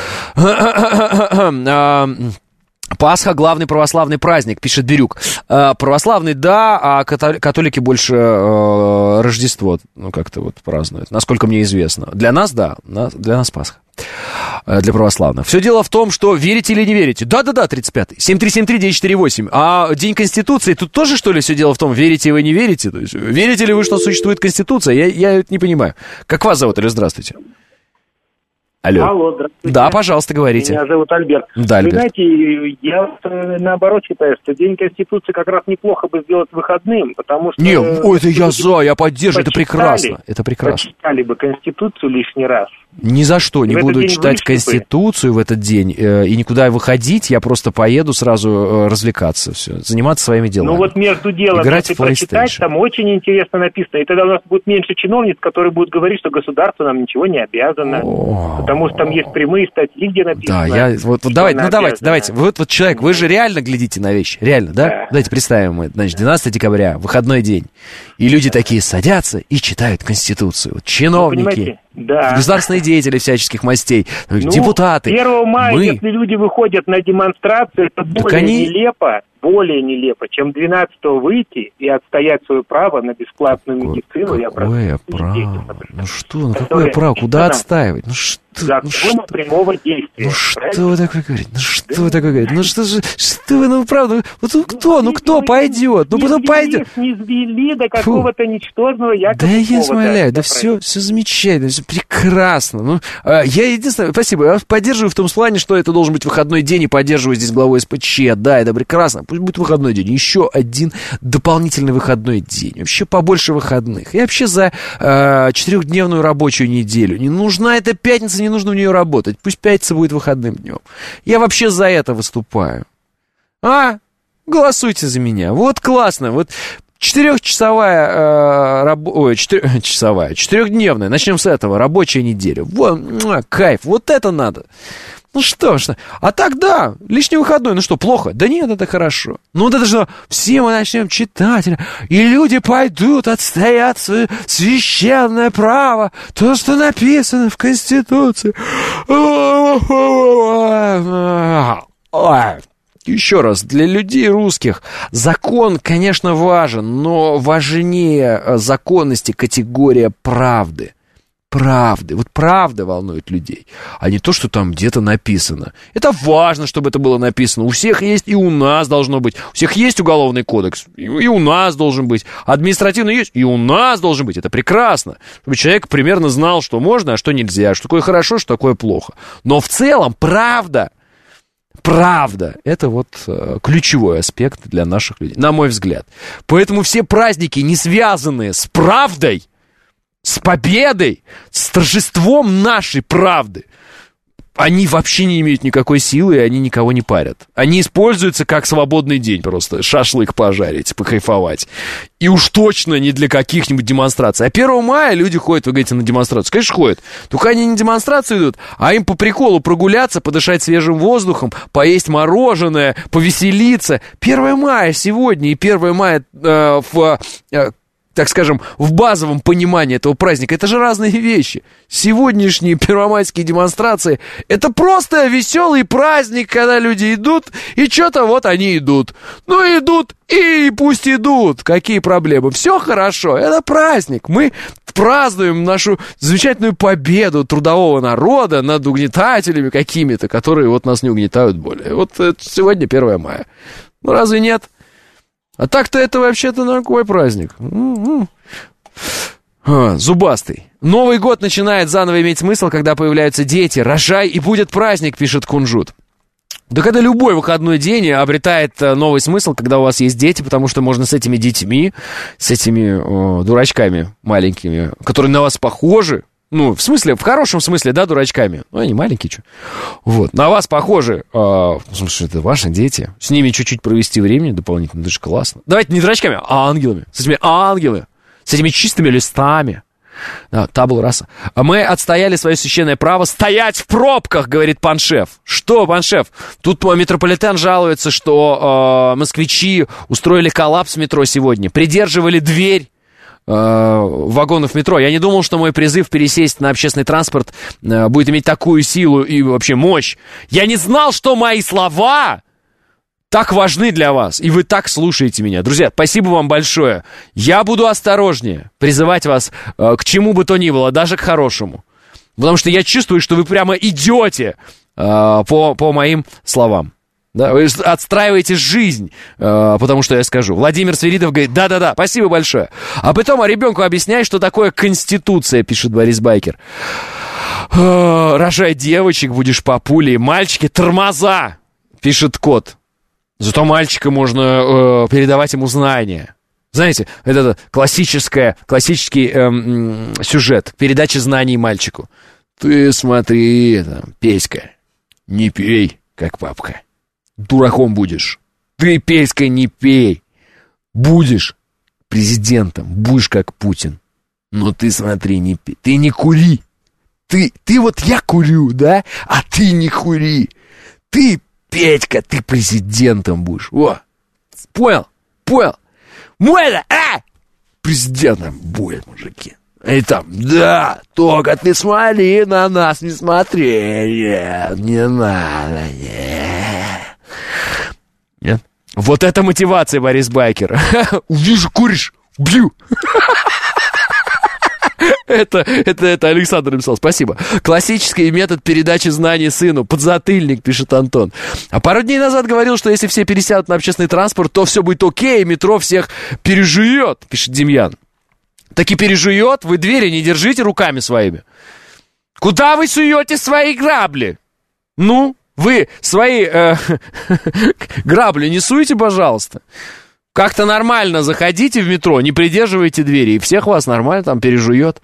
Пасха — главный православный праздник, пишет Бирюк. Православный, да, а католики больше Рождество, ну, как-то вот празднуют, насколько мне известно. Для нас, да, для нас Пасха. Для православных. Все дело в том, что верите или не верите. Да-да-да, тридцать пятый. семь три семь три девять четыре восемь. А День Конституции, тут тоже, что ли, все дело в том, верите вы, не верите? То есть, верите ли вы, что существует Конституция? Я, я это не понимаю. Как вас зовут, или здравствуйте? Алло. Алло, здравствуйте. Да, пожалуйста, говорите. Меня зовут Альберт. Да, Альберт. Вы знаете, я наоборот считаю, что День Конституции как раз неплохо бы сделать выходным, потому что... Не, ой, это я за, я поддерживаю, это прекрасно. Это прекрасно. Почитали бы Конституцию лишний раз. Ни за что не буду читать Конституцию в этот день э, и никуда выходить, я просто поеду сразу э, развлекаться, все, заниматься своими делами. Ну вот между делом, играть если прочитать, там очень интересно написано, и тогда у нас будет меньше чиновниц, которые будут говорить, что государство нам ничего не обязано, О-о-о. потому что там есть прямые статьи, где написано. Да, я, вот, вот давайте, ну давайте, давайте, вот, вот человек, вы же реально глядите на вещи, реально, да? да. Давайте представим, мы, значит, двенадцатого декабря, выходной день, и люди да. такие садятся и читают Конституцию, вот, чиновники. Да. Государственные деятели всяческих мастей, ну, депутаты. первого мая, мы... если люди выходят на демонстрацию, это более так они... нелепо, более нелепо, чем двенадцатого выйти и отстоять свое право на бесплатную какое, медицину. Какое я право? Детям, ну что, ну какое право? Куда нам? Отстаивать? Ну что? Закон ну, что? прямого действия. Ну что вы такое говорите? Ну что да. вы такое говорите? Ну что же, что вы, ну правда, вот ну, кто, ну кто пойдет? Ну потом пойдет. Не извели до какого-то Фу. ничтожного якобы. Да я смоляю, да все, все замечательно, все прекрасно. Ну, я единственное, спасибо, я поддерживаю в том плане, что это должен быть выходной день, и поддерживаю здесь главу СПЧ, да, это прекрасно, пусть будет выходной день, еще один дополнительный выходной день, вообще побольше выходных. Я вообще за э, четырехдневную рабочую неделю, не нужна эта пятница, не нужно в нее работать, пусть пятница будет выходным днем. Я вообще за это выступаю. А, голосуйте за меня, вот классно, вот... Четырехчасовая, э, раб... Ой, четырехчасовая, четырехдневная, начнем с этого, рабочая неделя. Вот, кайф, вот это надо. Ну что, что? А так, да, лишний выходной, ну что, плохо? Да нет, это хорошо. Ну вот это что, все мы начнем читать, и люди пойдут отстоять свое священное право, то, что написано в Конституции. Еще раз, для людей русских закон, конечно, важен, но важнее законности категория правды. Правды. Вот правда волнует людей, а не то, что там где-то написано. Это важно, чтобы это было написано. У всех есть, и у нас должно быть. У всех есть уголовный кодекс, и у нас должен быть. Административный есть, и у нас должен быть. Это прекрасно. Чтобы человек примерно знал, что можно, а что нельзя, что такое хорошо, что такое плохо. Но в целом правда... Правда, это вот э, ключевой аспект для наших людей, на мой взгляд. Поэтому все праздники, не связанные с правдой, с победой, с торжеством нашей правды, они вообще не имеют никакой силы, и они никого не парят. Они используются как свободный день просто. Шашлык пожарить, покайфовать. И уж точно не для каких-нибудь демонстраций. А первого мая люди ходят, вы говорите, на демонстрацию. Конечно, ходят. Только они не на демонстрацию идут, а им по приколу прогуляться, подышать свежим воздухом, поесть мороженое, повеселиться. первое мая сегодня и первое мая э, в... Э, так скажем, в базовом понимании этого праздника. Это же разные вещи. Сегодняшние первомайские демонстрации — это просто веселый праздник, когда люди идут, и что-то вот они идут. Ну, идут, и пусть идут. Какие проблемы? Все хорошо, это праздник. Мы празднуем нашу замечательную победу трудового народа над угнетателями какими-то, которые вот нас не угнетают более. Вот это сегодня первое мая. Ну, разве нет? А так-то это вообще-то такой праздник. А, зубастый. Новый год начинает заново иметь смысл, когда появляются дети. Рожай, и будет праздник, пишет Кунжут. Да когда любой выходной день обретает новый смысл, когда у вас есть дети, потому что можно с этими детьми, с этими о, дурачками маленькими, которые на вас похожи, ну, в смысле, в хорошем смысле, да, дурачками. Ну, они маленькие, что. Вот. На вас похожи. Э, в смысле, это ваши дети. С ними чуть-чуть провести времени дополнительно. Это же классно. Давайте не дурачками, а ангелами. С этими ангелами. С этими чистыми листами. Да, табула раса. Мы отстояли свое священное право стоять в пробках, говорит пан-шеф. Что, пан-шеф? Тут метрополитен жалуется, что э, москвичи устроили коллапс в метро сегодня. Придерживали дверь вагонов метро. Я не думал, что мой призыв пересесть на общественный транспорт э, будет иметь такую силу и вообще мощь. Я не знал, что мои слова так важны для вас, и вы так слушаете меня. Друзья, спасибо вам большое. Я буду осторожнее призывать вас э, к чему бы то ни было, даже к хорошему. Потому что я чувствую, что вы прямо идете э, по, по моим словам. Да, вы отстраиваете жизнь, э, потому что я скажу. Владимир Свиридов говорит, да-да-да, спасибо большое. А потом а ребенку объясняй, что такое Конституция, пишет Борис Байкер. Э, рожай девочек, будешь папулей. Мальчики, тормоза, пишет кот. Зато мальчика можно э, передавать ему знания. Знаете, это классическое, классический э, э, сюжет передачи знаний мальчику. Ты смотри, там, Петька, не пей, как папка. Дураком будешь. Ты, Петька, не пей. Будешь президентом, будешь как Путин. Но ты смотри, не пей. Ты не кури. Ты, ты вот я курю, да? А ты не кури. Ты, Петька, ты президентом будешь. О, понял? Понял? Мой-то, а! Президентом будет, мужики. И там, да, только ты смотри на нас, не смотри. Нет, не надо, нет. Нет? Вот это мотивация, Борис Байкер. Увижу, куришь, убью. Это, это, это Александр написал, спасибо. Классический метод передачи знаний сыну. Подзатыльник, пишет Антон. А пару дней назад говорил, что если все пересядут на общественный транспорт, то все будет окей, и метро всех пережует, пишет Демьян. Так и пережует, вы двери не держите руками своими. Куда вы суете свои грабли? Ну, вы свои э, грабли не суете, пожалуйста. Как-то нормально заходите в метро, не придерживайте двери, и всех вас нормально там пережует.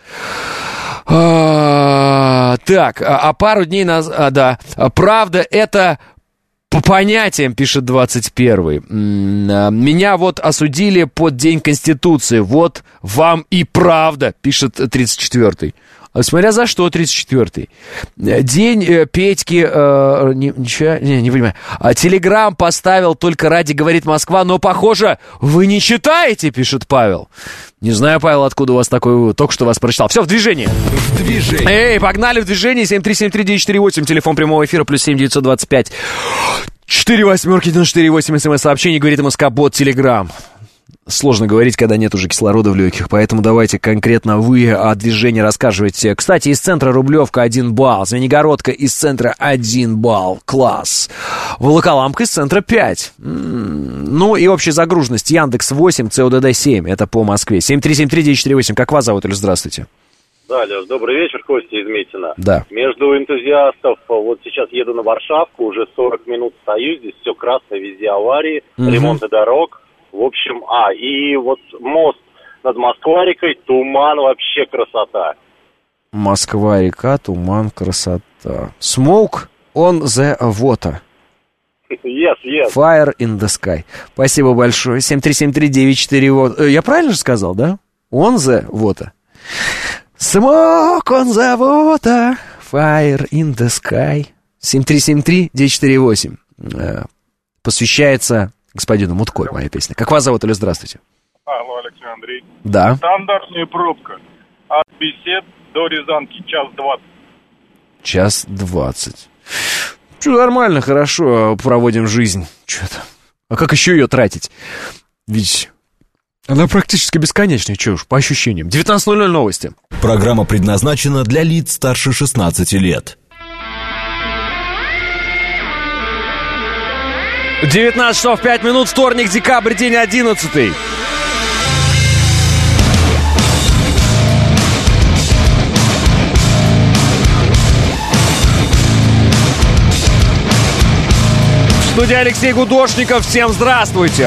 А, так, а, а пару дней назад... А, да, правда, это по понятиям, пишет двадцать первый. Меня вот осудили под День Конституции. Вот вам и правда, пишет тридцать четвёртый. Смотря за что тридцать четвёртый. День э, Петьки... Э, не, ничего, не, не понимаю. А, Телеграм поставил только ради, говорит Москва, но, похоже, вы не читаете, пишет Павел. Не знаю, Павел, откуда у вас такой вывод. Только что вас прочитал. Все, в движении. В движении. Эй, погнали в движение. семь три семь три девять четыре восемь. Телефон прямого эфира. Плюс семь девятьсот двадцать пять. четыре восьмерки девяносто четыре восемь. СМС-сообщение. Говорит МСК-бот Телеграм. Сложно говорить, когда нет уже кислорода в легких, поэтому давайте конкретно вы о движении рассказывайте. Кстати, из центра Рублевка один балл, Звенигородка из центра один балл, класс. Волоколамка из центра пять. М-м-м. Ну и общая загруженность Яндекс восемь, ЦОДД семь, это по Москве. семь три семь три девять четыре восемь, как вас зовут, или здравствуйте? Да, Леш, добрый вечер, Костя из Митина. Да. Между энтузиастов, вот сейчас еду на Варшавку, уже сорок минут стою, здесь все красное, везде аварии, угу. ремонты дорог. В общем, а, и вот мост над Москварикой, туман, вообще красота. Москва-река, туман, красота. Smoke on the water. Yes, yes. Fire in the sky. Спасибо большое. семь три семь три девять четыре восемь. Я правильно же сказал, да? On the water. Smoke on the water. Fire in the sky. семь три семь три девять четыре восемь. Посвящается господину Мутко, моя песня. Как вас зовут, или здравствуйте? Алло, Алексей Андрей. Да. Стандартная пробка. От Бесед до Рязанки. Час двадцать. Час двадцать. Что, нормально, хорошо проводим жизнь. Что-то. А как еще ее тратить? Ведь она практически бесконечная, что уж, по ощущениям. девятнадцать ноль ноль новости. Программа предназначена для лиц старше шестнадцати лет. девятнадцать часов пять минут, вторник, декабрь, день одиннадцатый. В студии Алексей Гудошников. Всем здравствуйте.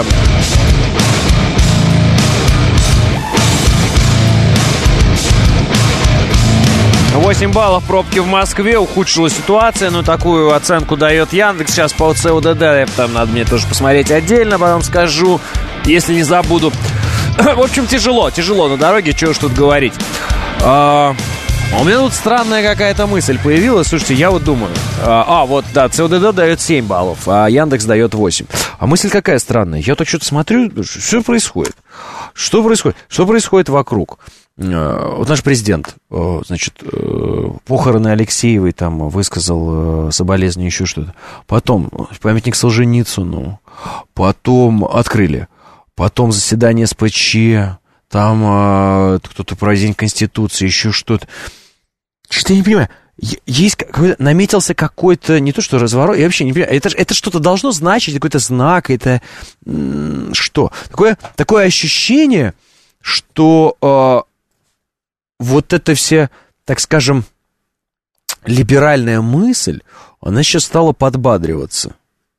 восемь баллов пробки в Москве, ухудшилась ситуация, но такую оценку дает Яндекс. Сейчас по ЦУДД, там надо мне тоже посмотреть отдельно, потом скажу, если не забуду. В общем, тяжело, тяжело на дороге, чего ж тут говорить. А, у меня тут странная какая-то мысль появилась. Слушайте, я вот думаю, а, а вот, да, ЦУДД дает семь баллов, а Яндекс дает восемь. А мысль какая странная? Я так что-то смотрю, что происходит? Что происходит? Что происходит вокруг? Вот наш президент, значит, похороны Алексеевой там высказал соболезнования, еще что-то. Потом памятник Солженицыну, потом открыли, потом заседание СПЧ, там кто-то про День Конституции, еще что-то. Что-то я не понимаю. Есть какой-то, наметился какой-то, не то что разворот, я вообще не понимаю, это, это что-то должно значить, какой-то знак, это что? Такое, такое ощущение, что э, вот эта вся, так скажем, либеральная мысль, она сейчас стала подбадриваться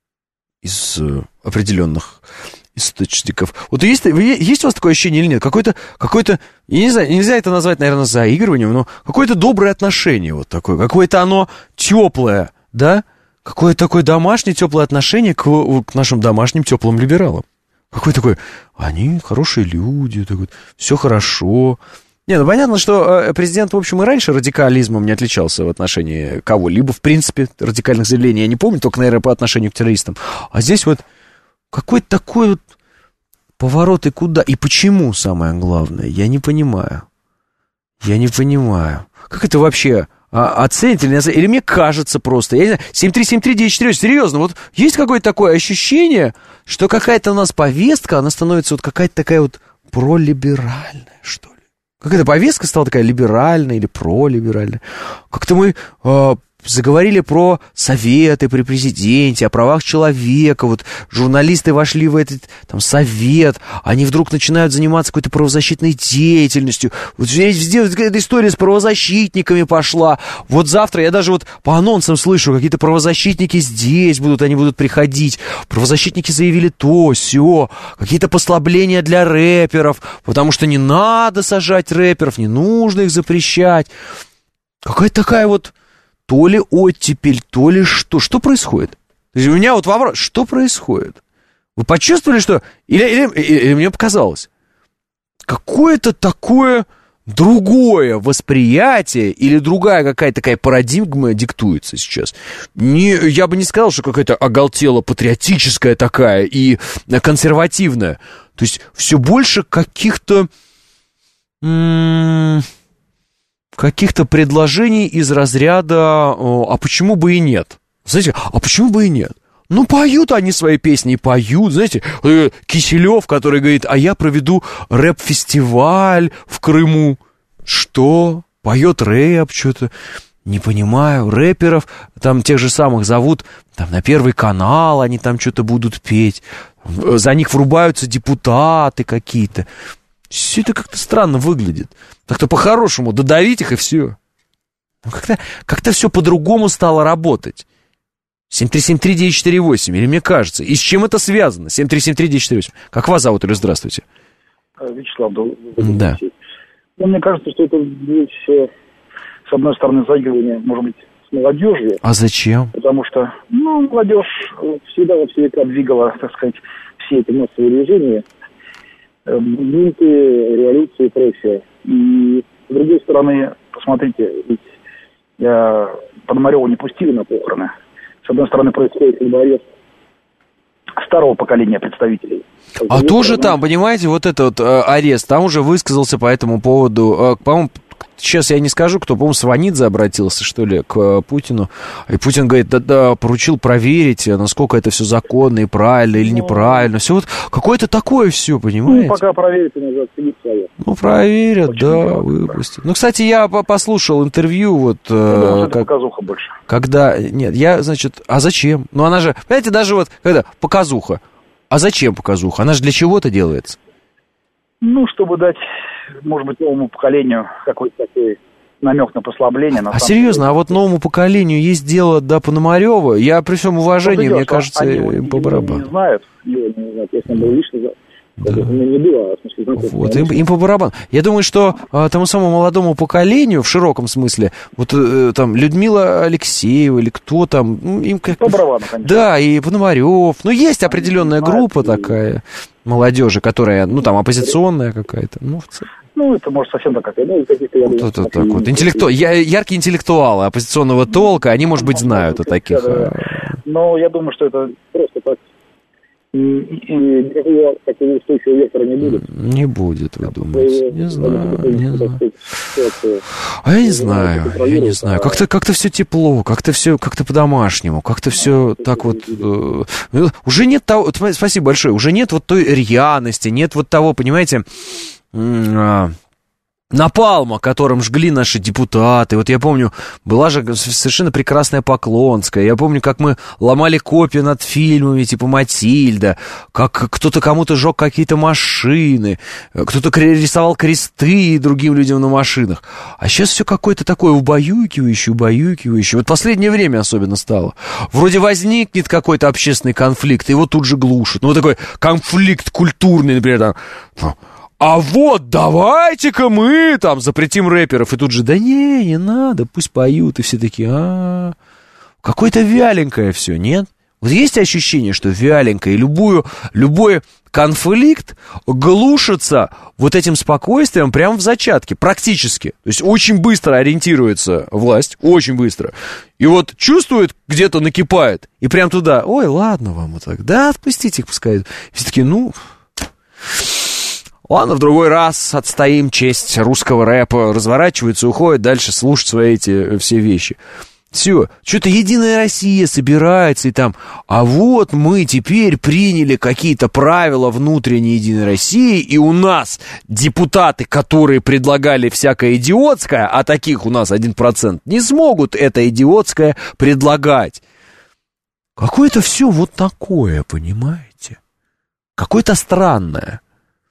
из э, определенных источников. Вот есть, есть у вас такое ощущение или нет? Какое-то, какое-то, я не знаю, нельзя это назвать, наверное, заигрыванием, но какое-то доброе отношение вот такое, какое-то оно теплое, да? Какое-то такое домашнее теплое отношение к, к нашим домашним теплым либералам. Какое такое, они хорошие люди, так вот, все хорошо. Не, ну понятно, что президент, в общем, и раньше радикализмом не отличался в отношении кого-либо, в принципе, радикальных заявлений. Я не помню, только, наверное, по отношению к террористам. А здесь вот какой-то такой вот поворот и куда, и почему, самое главное, я не понимаю. Я не понимаю. Как это вообще а, оценить или не оценить? Или мне кажется просто, я не знаю, семь три семь три девять четыре, серьезно, вот есть какое-то такое ощущение, что какая-то у нас повестка, она становится вот какая-то такая вот пролиберальная, что ли. Какая-то повестка стала такая либеральная или пролиберальная. Как-то мы э, заговорили про советы при президенте, о правах человека. Вот журналисты вошли в этот там совет, они вдруг начинают заниматься какой-то правозащитной деятельностью. Вот везде вот эта история с правозащитниками пошла. Вот завтра я даже вот по анонсам слышу, какие-то правозащитники здесь будут, они будут приходить. Правозащитники заявили то, сё, какие-то послабления для рэперов, потому что не надо сажать рэперов, не нужно их запрещать. Какая-то такая вот то ли оттепель, то ли что. Что происходит? То есть у меня вот вопрос, что происходит? Вы почувствовали, что... Или, или, или мне показалось? Какое-то такое другое восприятие или другая какая-то такая парадигма диктуется сейчас. Не, я бы не сказал, что какая-то оголтела патриотическая такая и консервативная. То есть все больше каких-то... М- каких-то предложений из разряда «а почему бы и нет?» Знаете, а почему бы и нет? Ну, поют они свои песни, поют, знаете, Киселев, который говорит, а я проведу рэп-фестиваль в Крыму. Что? Поет рэп, что-то. Не понимаю, рэперов, там тех же самых зовут, там на Первый канал они там что-то будут петь. За них врубаются депутаты какие-то. Все это как-то странно выглядит. Так-то по-хорошему додавить их и все. Ну, как-то, как-то все по-другому стало работать. семь три семь три девять четыре восемь, или мне кажется. И с чем это связано? семь три семь три девять четыре восемь. Как вас зовут, или здравствуйте? Вячеслав. Да. Ну, мне кажется, что это здесь с одной стороны, заигрывание, может быть, с молодежью. А зачем? Потому что, ну, молодежь всегда во все века двигала, так сказать, все эти массовые движения, бунты, революции и прочее. И, с другой стороны, посмотрите, ведь я Пономарева не пустили на похороны. С одной стороны, происходит арест старого поколения представителей. А тоже стороны... там, понимаете, вот этот э, арест, там уже высказался по этому поводу, э, по-моему, сейчас я не скажу, кто, по-моему, Сванидзе обратился, что ли, к э, Путину. И Путин говорит, да-да, поручил проверить, насколько это все законно и правильно или ну, неправильно. Все вот какое-то такое все, понимаете? Ну, пока проверят, нужно отсудить совет. Ну, проверят, очень да, выпустят. Ну, кстати, я послушал интервью, вот... Я думаю, э, это как... показуха больше. Когда... Нет, я, значит... А зачем? Ну, она же... Понимаете, даже вот, когда показуха. А зачем показуха? Она же для чего-то делается. Ну, чтобы дать, может быть, новому поколению какой-то такой намек на послабление. На а серьезно, деле. А вот новому поколению есть дело до Пономарева? Я при всем уважении, мне кажется, им по барабану. Не знают, его не знают, если он был лично... Да. Не было, в смысле, знакомых, вот, им, им по барабану. Я думаю, что а, тому самому молодому поколению, в широком смысле, вот э, там Людмила Алексеева или кто там, ну, им как... По барабану, конечно. Да, и Пономарев. Ну, есть определенная группа такая молодежи, которая, ну, там, оппозиционная какая-то. Ну, в целом. Ну, это, может, совсем такая. Ну, какие-то, я вот это так вот. Интеллекту... Я, яркие интеллектуалы оппозиционного толка, они, может быть, знают о таких. Да, да. Но я думаю, что это просто так. И, и никакого такого устойчивого вектора не будет. Не будет, вы думаете? Не знаю, не знаю. А я не знаю, я не знаю. Как-то, как-то все тепло, как-то все, как-то по-домашнему, как-то все так вот... Э, уже нет того... Спасибо большое. Уже нет вот той рьяности, нет вот того, понимаете... Э, напалма, которым жгли наши депутаты. Вот я помню, была же совершенно прекрасная Поклонская. Я помню, как мы ломали копии над фильмами типа «Матильда», как кто-то кому-то жег какие-то машины, кто-то рисовал кресты другим людям на машинах. А сейчас все какое-то такое убаюкивающее, убаюкивающее. Вот в последнее время особенно стало. Вроде возникнет какой-то общественный конфликт, и его тут же глушат. Ну, вот такой конфликт культурный, например, там... А вот давайте-ка мы там запретим рэперов. И тут же, да не, не надо, пусть поют. И все такие, а какое-то вяленькое все, нет? Вот есть ощущение, что вяленькое, и любую, любой конфликт глушится вот этим спокойствием прямо в зачатке, практически. То есть очень быстро ориентируется власть, очень быстро. И вот чувствует, где-то накипает, и прям туда, ой, ладно вам вот так, да, отпустите их, пускай. Все такие, ну... Ладно, в другой раз отстоим честь русского рэпа, разворачивается, уходит дальше слушать свои эти все вещи. Все, что-то Единая Россия собирается и там, а вот мы теперь приняли какие-то правила внутренней Единой России, и у нас депутаты, которые предлагали всякое идиотское, а таких у нас один процент, не смогут это идиотское предлагать. Какое-то все вот такое, понимаете? Какое-то странное.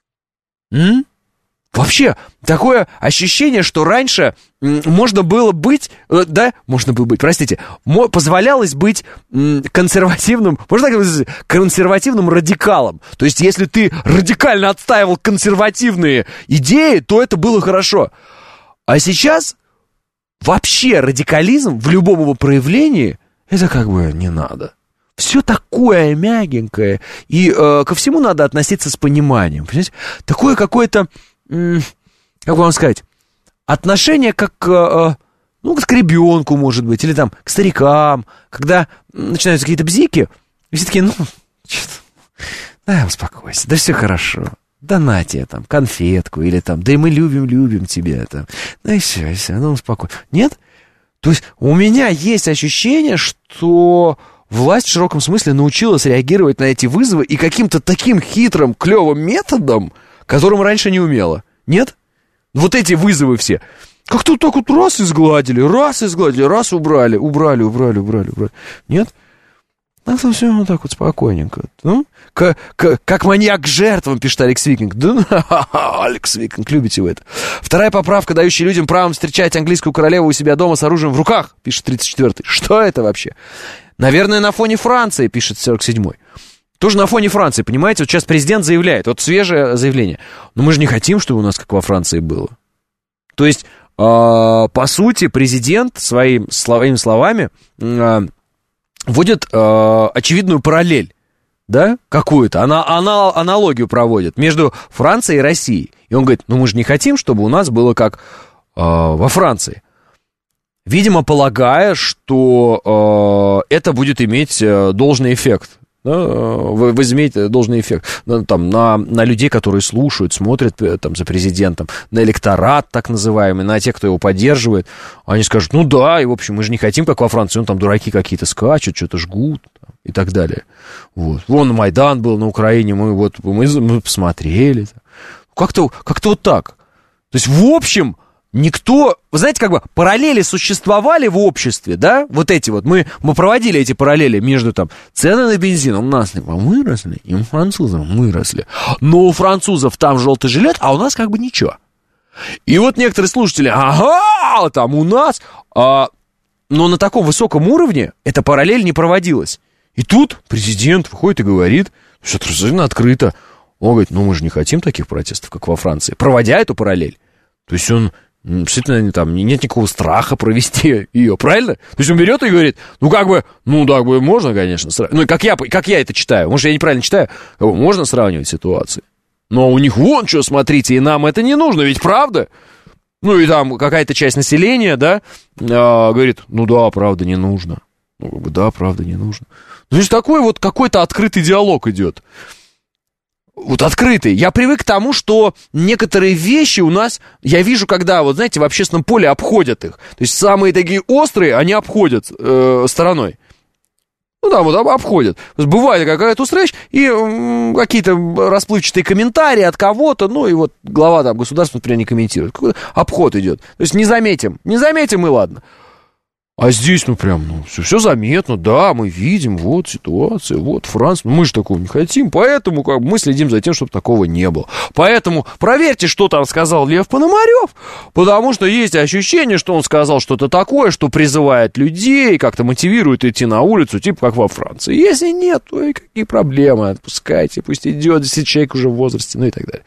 М? Вообще, такое ощущение, что раньше м, можно было быть, э, да, можно было быть, простите, мо, позволялось быть м, консервативным, можно так сказать, консервативным радикалом. То есть, если ты радикально отстаивал консервативные идеи, то это было хорошо. А сейчас вообще радикализм в любом его проявлении, это как бы не надо. Все такое мягенькое, и э, ко всему надо относиться с пониманием, понимаете? Такое какое-то, м- как вам сказать, отношение как, э, ну, к ребенку, может быть, или там к старикам, когда начинаются какие-то бзики, и все такие, ну, что-то, да, успокойся, да все хорошо, да на тебе там конфетку, или там, да и мы любим-любим тебя, там, да и все, и все, ну, успокойся. Нет? То есть у меня есть ощущение, что... Власть в широком смысле научилась реагировать на эти вызовы и каким-то таким хитрым, клевым методом, которым раньше не умела. Нет? Вот эти вызовы все. Как-то так вот раз изгладили, раз изгладили, раз убрали, убрали, убрали, убрали, убрали. Нет? А там все вот так вот спокойненько. Ну, как, как, как маньяк к жертвам, пишет Алекс Викинг. Да, Алекс Викинг, любите вы это. Вторая поправка, дающая людям право встречать английскую королеву у себя дома с оружием в руках, пишет тридцать четвёртый. Что это вообще? Наверное, на фоне Франции, пишет сорок седьмой. Тоже на фоне Франции, понимаете? Вот сейчас президент заявляет, вот свежее заявление. Но мы же не хотим, чтобы у нас как во Франции было. То есть по сути, президент своим, своими словами вводит очевидную параллель, да, какую-то, она, она аналогию проводит между Францией и Россией. И он говорит, ну мы же не хотим, чтобы у нас было как во Франции. Видимо, полагая, что это будет иметь должный эффект. Да, возьмет должный эффект там, на, на людей, которые слушают, смотрят там, за президентом, на электорат так называемый, на тех, кто его поддерживает. Они скажут, ну да, и в общем мы же не хотим, как во Франции, ну там дураки какие-то скачут, что-то жгут там, и так далее. Вот. Вон Майдан был на Украине, мы вот мы, мы посмотрели. Как-то, как-то вот так. То есть в общем... Никто, вы знаете, как бы параллели существовали в обществе, да, вот эти вот, мы, мы проводили эти параллели между там цены на бензин, у нас выросли, и у французов выросли, но у французов там желтый жилет, а у нас как бы ничего. И вот некоторые слушатели, ага, там у нас, а, но на таком высоком уровне эта параллель не проводилась. И тут президент выходит и говорит, что это совершенно открыто, он говорит, ну мы же не хотим таких протестов, как во Франции, проводя эту параллель. То есть он... Действительно, там нет никакого страха провести ее, правильно? То есть он берет и говорит, ну как бы, ну так бы можно, конечно, сравнивать. Ну как я, как я это читаю, может я неправильно читаю, можно сравнивать ситуации. Но у них вон что, смотрите, и нам это не нужно, ведь правда? Ну и там какая-то часть населения, да, а, говорит, ну да, правда, не нужно. Ну как бы да, правда, не нужно. То есть такой вот какой-то открытый диалог идет. Вот открытый. Я привык к тому, что некоторые вещи у нас, я вижу, когда, вот знаете, в общественном поле обходят их. То есть самые такие острые, они обходят э, стороной. Ну да, вот обходят. То есть бывает какая-то острая вещь, и э, какие-то расплывчатые комментарии от кого-то, ну и вот глава там государства, например, не комментирует. Какой-то обход идет. То есть не заметим. Не заметим, и ладно. А здесь, ну, прям, ну, все, все заметно, да, мы видим, вот ситуация, вот Франция, ну, мы же такого не хотим, поэтому как бы, мы следим за тем, чтобы такого не было. Поэтому проверьте, что там сказал Лев Пономарев, потому что есть ощущение, что он сказал что-то такое, что призывает людей, как-то мотивирует идти на улицу, типа как во Франции. Если нет, то и какие проблемы, отпускайте, пусть идет, если человек уже в возрасте, ну и так далее.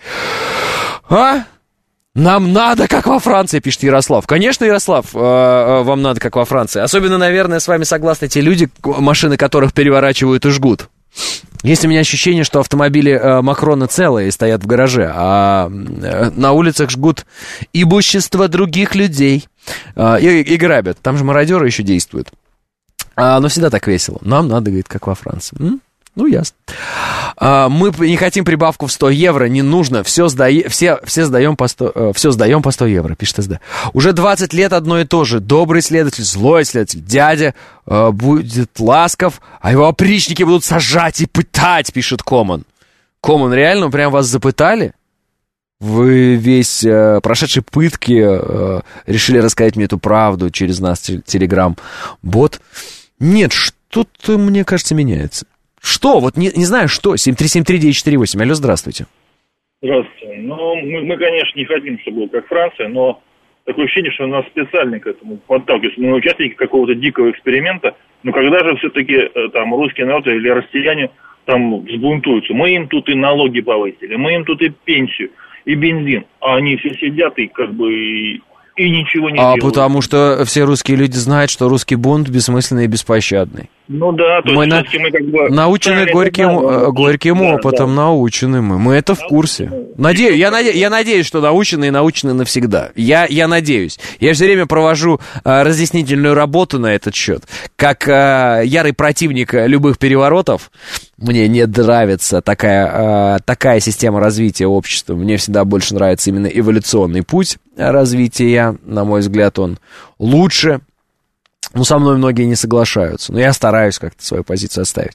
А? Нам надо, как во Франции, пишет Ярослав. Конечно, Ярослав, э, э, вам надо, как во Франции. Особенно, наверное, с вами согласны те люди, машины которых переворачивают и жгут. Есть у меня ощущение, что автомобили э, Макрона целые и стоят в гараже, а э, на улицах жгут имущество других людей э, и, и грабят. Там же мародеры еще действуют. А, но всегда так весело. Нам надо, говорит, как во Франции. М? Ну, ясно. А, мы не хотим прибавку в сто евро, не нужно. Все, сдае, все, все, сдаем по сто, все сдаем по сто евро, пишет СД. Уже двадцать лет одно и то же. Добрый следователь, злой следователь. Дядя э, будет ласков, а его опричники будут сажать и пытать, пишет Коман. Коман, реально, прям вас запытали? Вы весь э, прошедшие пытки э, решили рассказать мне эту правду через нас, телеграм-бот? Нет, что-то, мне кажется, меняется. Что? Вот не, не знаю, что. семь три семь три девять четыре восемь. Алло, здравствуйте. Здравствуйте. Ну, мы, мы, конечно, не хотим, чтобы было как Франция, но такое ощущение, что нас специально к этому подталкивают. Мы участники какого-то дикого эксперимента. Но когда же все-таки там русский народ или россияне там взбунтуются? Мы им тут и налоги повысили, мы им тут и пенсию, и бензин. А они все сидят и как бы... И... И ничего не а делают. Потому что все русские люди знают, что русский бунт бессмысленный и беспощадный. Ну да, то мы есть на... мы как бы... Научены да, горьким, да, горьким да, опытом, да. научены мы. Мы это в курсе. Надеюсь, я, наде... я надеюсь, что научены и научены навсегда. Я, я надеюсь. Я все время провожу а, разъяснительную работу на этот счет. Как а, ярый противник любых переворотов, мне не нравится такая, а, такая система развития общества. Мне всегда больше нравится именно эволюционный путь развития. На мой взгляд, он лучше. Ну, со мной многие не соглашаются, но я стараюсь как-то свою позицию оставить.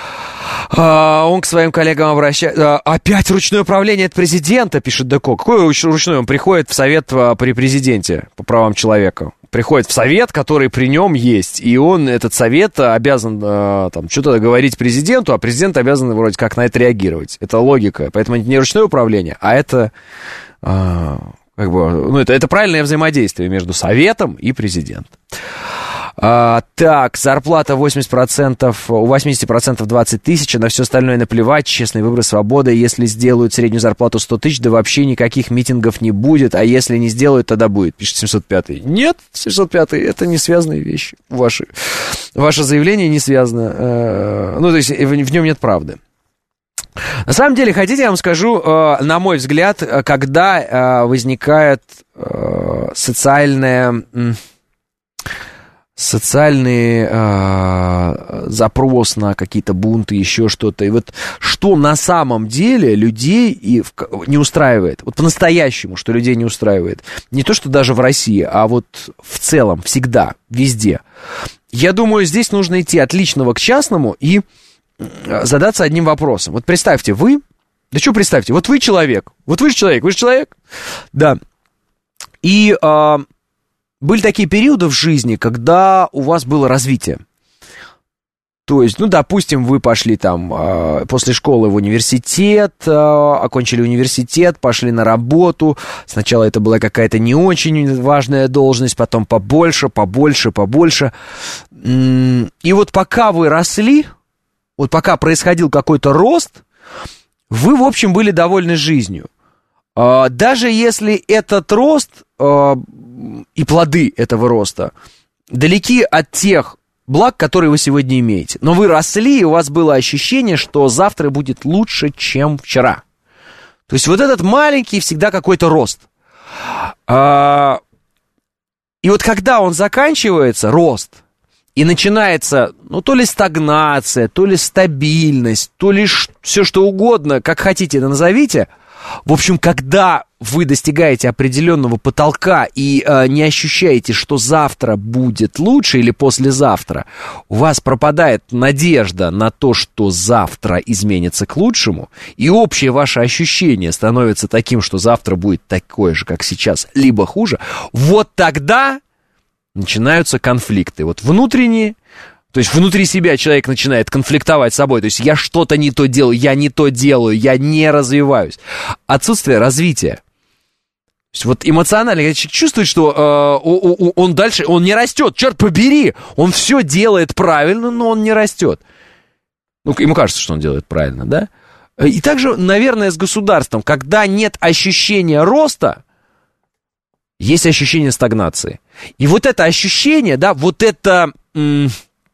А, он к своим коллегам обращается... А, опять ручное управление от президента, пишет Деко. Какое ручное? Он приходит в совет при президенте по правам человека. Приходит в совет, который при нем есть. И он, этот совет, обязан там, что-то говорить президенту, а президент обязан вроде как на это реагировать. Это логика. Поэтому это не ручное управление, а это... А, как бы, ну, это, это правильное взаимодействие между советом и президентом. А, так, зарплата восемьдесят процентов, у восемьдесят процентов двадцать тысяч, на все остальное наплевать, честный выбор, свобода. Если сделают среднюю зарплату сто тысяч, да вообще никаких митингов не будет, а если не сделают, тогда будет, пишет семьсот пятый. Нет, семьсот пятый, это не связанные вещи. Ваши, ваше заявление не связано, ну, то есть в, в нем нет правды. На самом деле, хотите, я вам скажу, на мой взгляд, когда возникает социальная... социальный э, запрос на какие-то бунты, еще что-то. И вот что на самом деле людей и в, не устраивает, вот по-настоящему, что людей не устраивает, не то, что даже в России, а вот в целом, всегда, везде. Я думаю, здесь нужно идти от личного к частному и задаться одним вопросом. Вот представьте, вы, да что представьте, вот вы человек, вот вы же человек, вы же человек, да, и... Э, были такие периоды в жизни, когда у вас было развитие. То есть, ну, допустим, вы пошли там э, после школы в университет, э, окончили университет, пошли на работу. Сначала это была какая-то не очень важная должность, потом побольше, побольше, побольше. И вот пока вы росли, вот пока происходил какой-то рост, вы, в общем, были довольны жизнью. Э, даже если этот рост... Э, и плоды этого роста далеки от тех благ, которые вы сегодня имеете. Но вы росли, и у вас было ощущение, что завтра будет лучше, чем вчера. То есть вот этот маленький всегда какой-то рост. А, и вот когда он заканчивается, рост, и начинается, ну, то ли стагнация, то ли стабильность, то ли ш- все что угодно, как хотите это назовите. В общем, когда вы достигаете определенного потолка и э, не ощущаете, что завтра будет лучше или послезавтра, у вас пропадает надежда на то, что завтра изменится к лучшему, и общее ваше ощущение становится таким, что завтра будет такое же, как сейчас, либо хуже, вот тогда начинаются конфликты. Вот внутренние. То есть внутри себя человек начинает конфликтовать с собой. То есть я что-то не то делаю, я не то делаю, я не развиваюсь. Отсутствие развития. То есть вот эмоционально человек чувствует, что э, он дальше, он не растет. Черт побери, он все делает правильно, но он не растет. Ну, ему кажется, что он делает правильно, да? И также, наверное, с государством. Когда нет ощущения роста, есть ощущение стагнации. И вот это ощущение, да, вот это... М-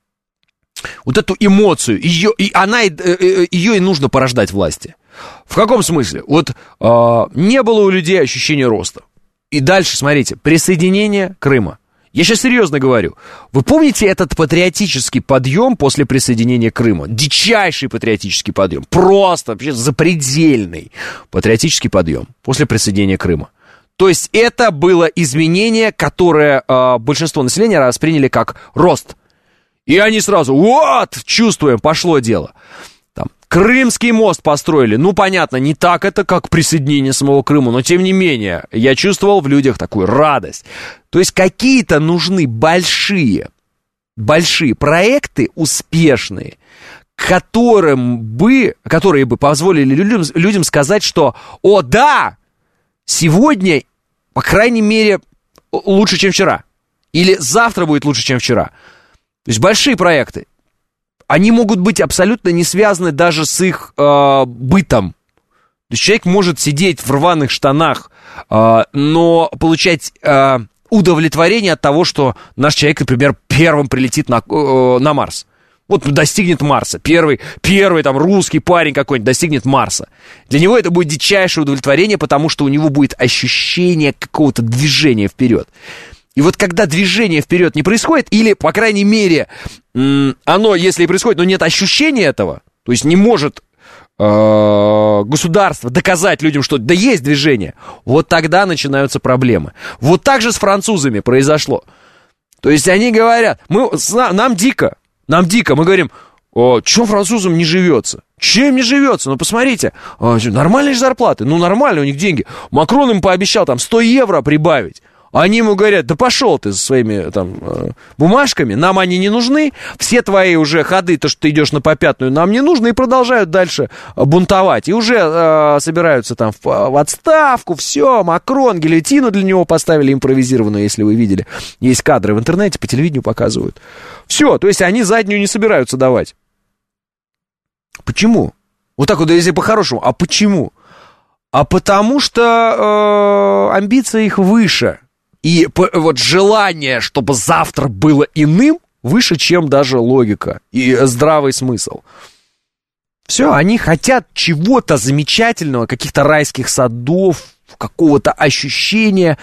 Вот эту эмоцию, ее, и она, ее и нужно порождать власти. В каком смысле? Вот э, не было у людей ощущения роста. И дальше, смотрите, присоединение Крыма. Я сейчас серьезно говорю. Вы помните этот патриотический подъем после присоединения Крыма? Дичайший патриотический подъем. Просто вообще запредельный патриотический подъем после присоединения Крыма. То есть это было изменение, которое э, большинство населения восприняли как рост. И они сразу, вот, чувствуем, пошло дело. Там, Крымский мост построили. Ну, понятно, не так это, как присоединение самого Крыма, но тем не менее, я чувствовал в людях такую радость. То есть какие-то нужны большие, большие проекты, успешные, которым бы, которые бы позволили людям, людям сказать, что, о, да, сегодня, по крайней мере, лучше, чем вчера. Или завтра будет лучше, чем вчера. То есть большие проекты, они могут быть абсолютно не связаны даже с их э, бытом. То есть человек может сидеть в рваных штанах, э, но получать э, удовлетворение от того, что наш человек, например, первым прилетит на, э, на Марс. Вот достигнет Марса. Первый, первый там русский парень какой-нибудь достигнет Марса. Для него это будет дичайшее удовлетворение, потому что у него будет ощущение какого-то движения вперед. И вот когда движение вперед не происходит, или, по крайней мере, оно, если и происходит, но нет ощущения этого, то есть не может э, государство доказать людям, что да есть движение, вот тогда начинаются проблемы. Вот так же с французами произошло. То есть они говорят, мы, нам дико, нам дико, мы говорим, чем французам не живется? Чем не живется? Ну, посмотрите, нормальные же зарплаты, ну, нормально у них деньги. Макрон им пообещал там сто евро прибавить. Они ему говорят, да пошел ты со своими там бумажками, нам они не нужны, все твои уже ходы, то, что ты идешь на попятную, нам не нужны, и продолжают дальше бунтовать. И уже э, собираются там в, в отставку, все, Макрон, гильотину для него поставили импровизированную, если вы видели. Есть кадры в интернете, по телевидению показывают. Все, то есть они заднюю не собираются давать. Почему? Вот так вот, если по-хорошему, а почему? А потому что э, амбиции их выше. И вот желание, чтобы завтра было иным, выше, чем даже логика и здравый смысл. Все, они хотят чего-то замечательного, каких-то райских садов, какого-то ощущения,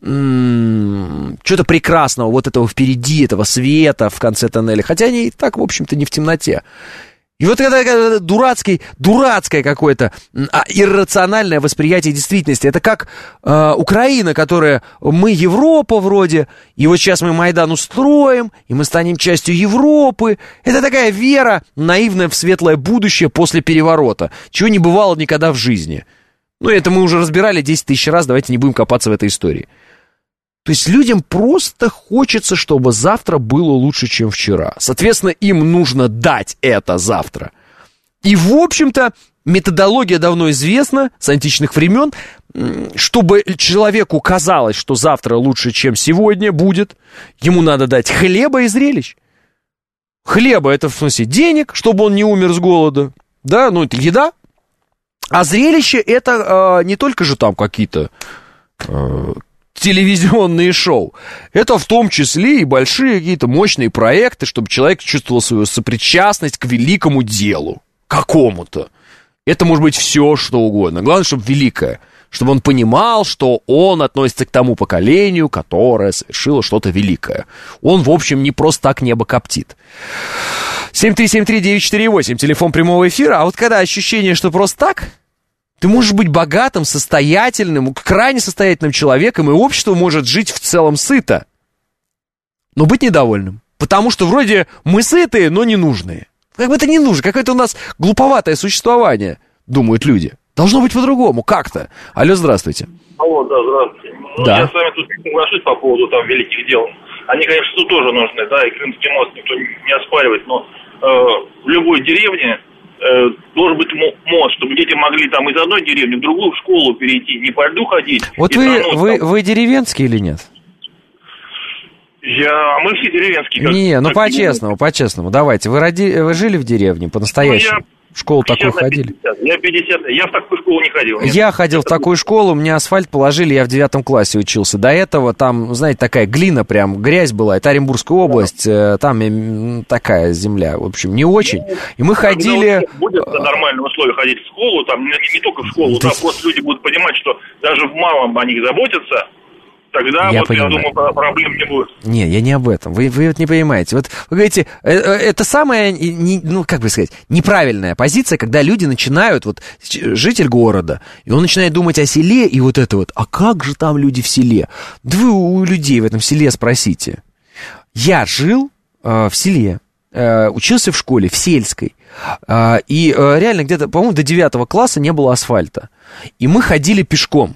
м- чего-то прекрасного, вот этого впереди, этого света в конце тоннеля. Хотя они и так, в общем-то, не в темноте. И вот это, это дурацкий, дурацкое какое-то а, иррациональное восприятие действительности. Это как э, Украина, которая, мы Европа вроде, и вот сейчас мы Майдан устроим, и мы станем частью Европы. Это такая вера наивная в светлое будущее после переворота, чего не бывало никогда в жизни. Ну, это мы уже разбирали десять тысяч раз, давайте не будем копаться в этой истории. То есть людям просто хочется, чтобы завтра было лучше, чем вчера. Соответственно, им нужно дать это завтра. И, в общем-то, методология давно известна с античных времен. Чтобы человеку казалось, что завтра лучше, чем сегодня будет, ему надо дать хлеба и зрелищ. Хлеба — это, в смысле, денег, чтобы он не умер с голода. Да, ну, это еда. А зрелище — это э, не только же там какие-то... Э, телевизионные шоу. Это в том числе и большие какие-то мощные проекты, чтобы человек чувствовал свою сопричастность к великому делу. Какому-то. Это может быть все, что угодно. Главное, чтобы великое. Чтобы он понимал, что он относится к тому поколению, которое совершило что-то великое. Он, в общем, не просто так небо коптит. семь три семь три девять четыре восемь, телефон прямого эфира. А вот когда ощущение, что просто так... Ты можешь быть богатым, состоятельным, крайне состоятельным человеком, и общество может жить в целом сыто. Но быть недовольным. Потому что вроде мы сытые, но не нужные. Как бы это не нужно, какое-то у нас глуповатое существование, думают люди. Должно быть по-другому, как-то. Алло, здравствуйте. Алло, да, здравствуйте. Ну, да. Я с вами тут не соглашусь по поводу там великих дел. Они, конечно, тут тоже нужны, да, и Крымский мост никто не оспаривает, но э, в любой деревне должен быть мост, чтобы дети могли там из одной деревни в другую в школу перейти, не по льду ходить. Вот вы, вы, вы деревенский или нет? Я, мы все деревенские. Как, не, ну как по-честному, по-честному, давайте. Вы, роди, вы жили в деревне по-настоящему? Ну, в школу такую ходили? Я пятьдесят, я в такую школу не ходил. Нет. Я ходил в такую школу, мне асфальт положили, я в девятом классе учился. До этого там, знаете, такая глина прям, грязь была. Это Оренбургская область, да. Там такая земля, в общем, не очень. И мы ходили... Будет на нормальные условия ходить в школу, там не, не только в школу, да, просто люди будут понимать, что даже в малом о них заботятся. Тогда, я вот, понимаю. я думаю, проблем не будет. Не, я не об этом. Вы, вы вот не понимаете. Вот вы говорите, это самая, не, ну, как бы сказать, неправильная позиция, когда люди начинают, вот, житель города, и он начинает думать о селе, и вот это вот, а как же там люди в селе? Да вы у людей в этом селе спросите. Я жил э, в селе, э, учился в школе, в сельской, э, и э, реально где-то, по-моему, до девятого класса не было асфальта. И мы ходили пешком.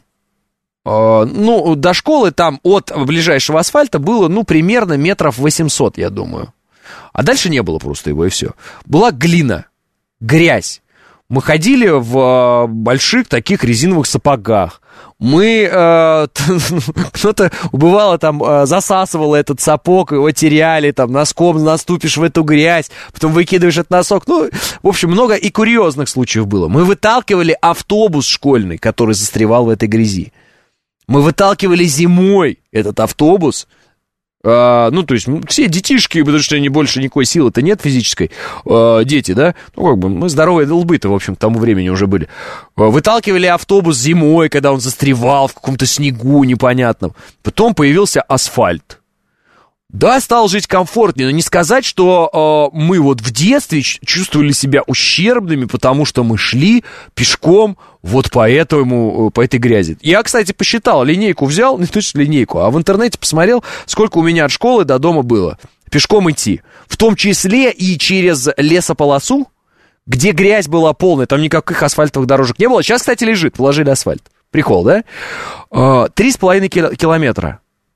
Ну, до школы там от ближайшего асфальта было, ну, примерно метров восемьсот, я думаю. А дальше не было просто его, и все. Была глина, грязь. Мы ходили в больших таких резиновых сапогах. Мы, э, кто-то, бывало, там, засасывало этот сапог, его теряли, там, носком наступишь в эту грязь, потом выкидываешь этот носок. Ну, в общем, много и курьезных случаев было. Мы выталкивали автобус школьный, который застревал в этой грязи. Мы выталкивали зимой этот автобус, а, ну, то есть, все детишки, потому что не больше никакой силы-то нет физической, а, дети, да, ну, как бы, мы здоровые лбы-то, в общем, к тому времени уже были. А, выталкивали автобус зимой, когда он застревал в каком-то снегу непонятном. Потом появился асфальт. Да, стал жить комфортнее, но не сказать, что э, мы вот в детстве чувствовали себя ущербными, потому что мы шли пешком вот по этому, по этой грязи. Я, кстати, посчитал, линейку взял, не точно линейку, а в интернете посмотрел, сколько у меня от школы до дома было. Пешком идти. В том числе и через лесополосу, где грязь была полная, там никаких асфальтовых дорожек не было. Сейчас, кстати, лежит, положили асфальт. Прикол, да? Три с половиной километра.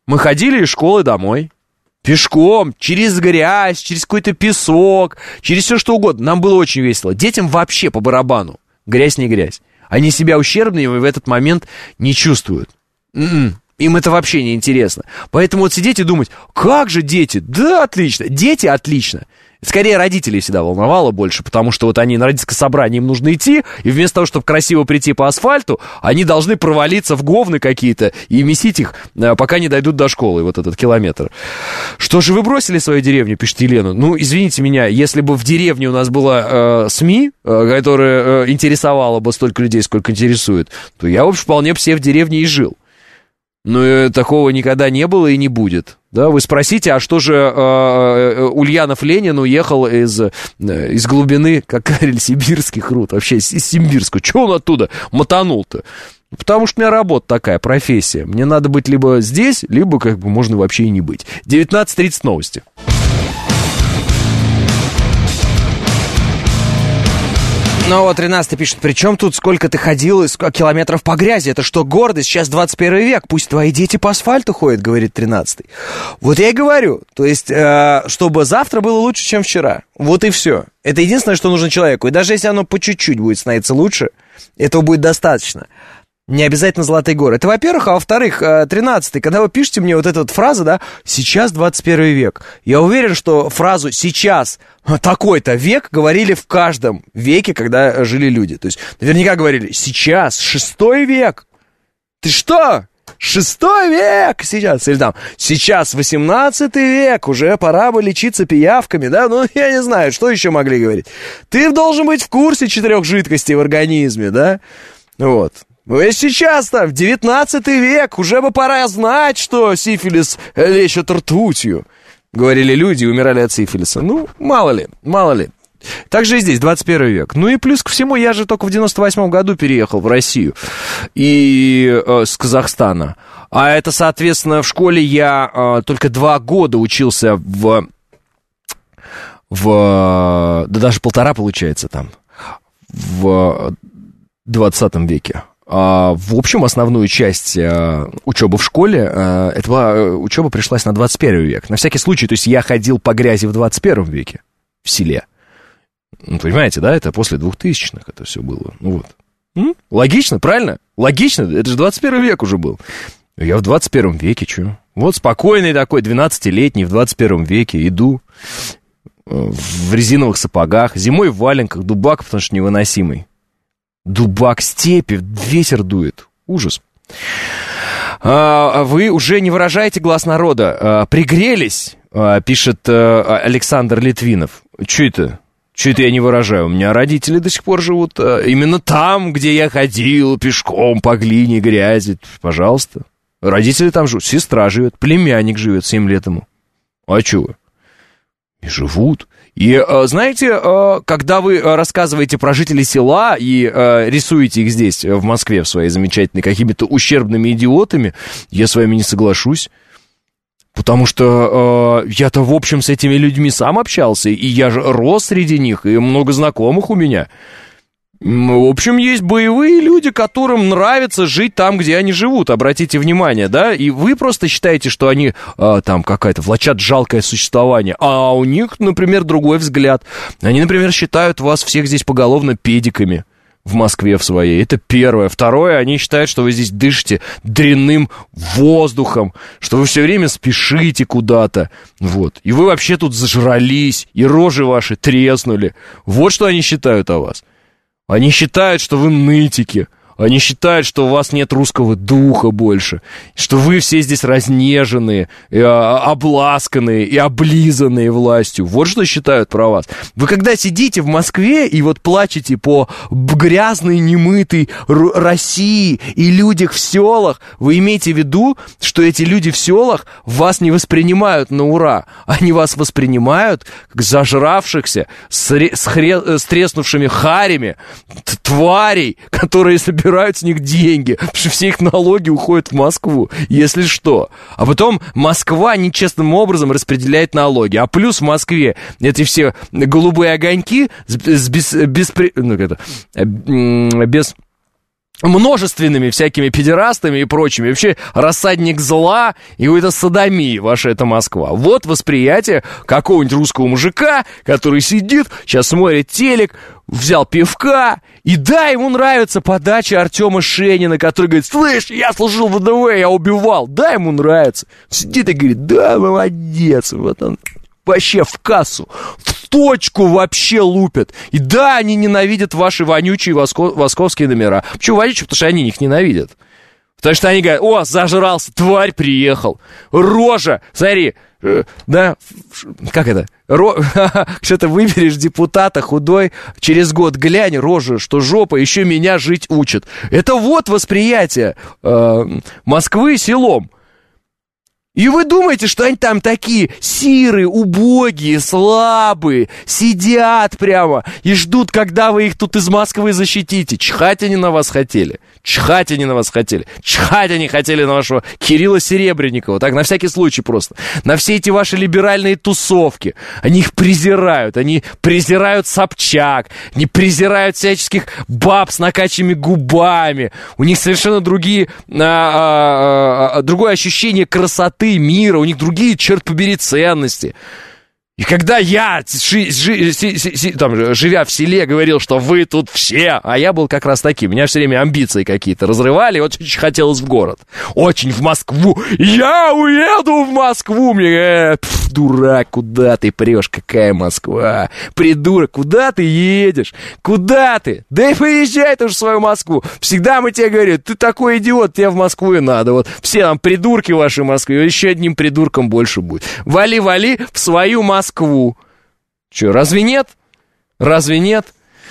Мы ходили из школы домой. Пешком, через грязь, через какой-то песок, через все что угодно. Нам было очень весело. Детям вообще по барабану. Грязь не грязь. Они себя ущербными в этот момент не чувствуют. М-м. Им это вообще не интересно. Поэтому вот сидеть и думать, как же дети? Да, отлично. Дети отлично. Скорее, родителей всегда волновало больше, потому что вот они на родительское собрание, им нужно идти, и вместо того, чтобы красиво прийти по асфальту, они должны провалиться в говны какие-то и месить их, пока не дойдут до школы, вот этот километр. Что же вы бросили свою деревню, пишет Елена? Ну, извините меня, если бы в деревне у нас была э, СМИ, э, которая э, интересовала бы столько людей, сколько интересует, то я, в общем, вполне бы все в деревне и жил. Но э, такого никогда не было и не будет. Да, вы спросите, а что же э, Ульянов Ленин уехал из, э, из глубины, как говорили, сибирских руд, вообще из, из Симбирска? Чего он оттуда мотанул-то? Потому что у меня работа такая, профессия. Мне надо быть либо здесь, либо как бы можно вообще и не быть. девятнадцать тридцать новости. Ну вот тринадцатый пишет, при чем тут сколько ты ходил из километров по грязи? Это что, гордость? Сейчас двадцать первый век, пусть твои дети по асфальту ходят, говорит тринадцатый. Вот я и говорю, то есть, э, чтобы завтра было лучше, чем вчера. Вот и все. Это единственное, что нужно человеку. И даже если оно по чуть-чуть будет становиться лучше, этого будет достаточно. Не обязательно золотые горы. Это, во-первых, а во-вторых, тринадцатый, когда вы пишете мне вот эту вот фразу, да, сейчас двадцать первый век, я уверен, что фразу «сейчас такой-то век» говорили в каждом веке, когда жили люди. То есть наверняка говорили «сейчас шестой век». Ты что? Шестой век сейчас, или там, сейчас восемнадцатый век, уже пора бы лечиться пиявками, да, ну, я не знаю, что еще могли говорить. Ты должен быть в курсе четырех жидкостей в организме, да, вот. Ну, и сейчас-то, в девятнадцатый век, уже бы пора знать, что сифилис лечат ртутью, говорили люди и умирали от сифилиса. Ну, мало ли, мало ли. Также и здесь, двадцать первый век. Ну и плюс ко всему, я же только в девяносто восьмом году переехал в Россию и э, с Казахстана. А это, соответственно, в школе я э, только два года учился в... в да даже полтора, получается, там, в двадцатом веке. Uh, в общем, основную часть uh, учебы в школе, uh, эта uh, учеба пришлась на двадцать первый век. На всякий случай, то есть я ходил по грязи в двадцать первом веке в селе. Ну, понимаете, да, это после двухтысячных это все было. Ну вот. М? Логично, правильно? Логично, это же двадцать первый век уже был. Я в двадцать первом веке, что? Вот спокойный такой, двенадцатилетний, в двадцать первом веке иду в резиновых сапогах, зимой в валенках, дубак, потому что невыносимый. Дубак, степи, ветер дует. Ужас. А, вы уже не выражаете глаз народа. А, пригрелись, а, пишет а, Александр Литвинов. Че это? Че это я не выражаю? У меня родители до сих пор живут а, именно там, где я ходил пешком по глине, грязи. Пожалуйста. Родители там живут. Сестра живет, племянник живет, семь лет ему. А чего? И живут. И знаете, когда вы рассказываете про жителей села и рисуете их здесь, в Москве, в своей замечательной, какими-то ущербными идиотами, я с вами не соглашусь. Потому что я-то, в общем, с этими людьми сам общался, и я же рос среди них, и много знакомых у меня. В общем, есть боевые люди, которым нравится жить там, где они живут, обратите внимание, да, и вы просто считаете, что они а, там какая-то влачат жалкое существование, а у них, например, другой взгляд. Они, например, считают вас всех здесь поголовно педиками в Москве в своей, это первое. Второе, они считают, что вы здесь дышите дрянным воздухом, что вы все время спешите куда-то, вот, и вы вообще тут зажрались, и рожи ваши треснули, вот что они считают о вас. Они считают, что вы нытики. Они считают, что у вас нет русского духа больше. Что вы все здесь разнеженные, и, а, обласканные и облизанные властью. Вот что считают про вас. Вы когда сидите в Москве и вот плачете по грязной, немытой Р- России и людях в селах, вы имеете в виду, что эти люди в селах вас не воспринимают на ура. Они вас воспринимают как зажравшихся, с, ре- с, хре- с треснувшими харями, т- тварей, которые собирают с них деньги, потому что все их налоги уходят в Москву, если что. А потом Москва нечестным образом распределяет налоги. А плюс в Москве эти все голубые огоньки с, с без, без, ну, это, без множественными всякими педерастами и прочими. Вообще рассадник зла и какой-то содомии ваша эта Москва. Вот восприятие какого-нибудь русского мужика, который сидит, сейчас смотрит телек, взял пивка, и да, ему нравится подача Артема Шенина, который говорит: слышь, я служил в ВДВ, я убивал. Да, ему нравится. Сидит и говорит: да, молодец, вот он. Вообще в кассу, в точку вообще лупят. И да, они ненавидят ваши вонючие воско- московские номера. Почему вонючие? Потому что они их ненавидят. Потому что они говорят: о, зажрался, тварь, приехал. Рожа, смотри, э, да, как это? Ро... Что-то выберешь депутата худой, через год глянь, рожа, что жопа, еще меня жить учат. Это вот восприятие э, Москвы селом. И вы думаете, что они там такие сирые, убогие, слабые, сидят прямо и ждут, когда вы их тут из Москвы защитите. Чихать они на вас хотели. Чихать они на вас хотели. Чихать они хотели на вашего Кирилла Серебренникова. Так, на всякий случай просто. На все эти ваши либеральные тусовки. Они их презирают. Они презирают Собчак. Они презирают всяческих баб с накачанными губами. У них совершенно другие, а, а, а, другое ощущение красоты мира. У них другие, черт побери, ценности. И когда я, жи, жи, си, си, си, там, живя в селе, говорил, что вы тут все, а я был как раз таким, меня все время амбиции какие-то разрывали, очень хотелось в город, очень в Москву, я уеду в Москву, мне, э, пф, дурак, куда ты прешь, какая Москва, придурок, куда ты едешь, куда ты, да и поезжай ты уж в свою Москву, всегда мы тебе говорим, ты такой идиот, тебе в Москву и надо, вот, все там придурки в вашей Москве, еще одним придурком больше будет, вали-вали в свою Москву. Москву. Че, разве нет? Разве нет?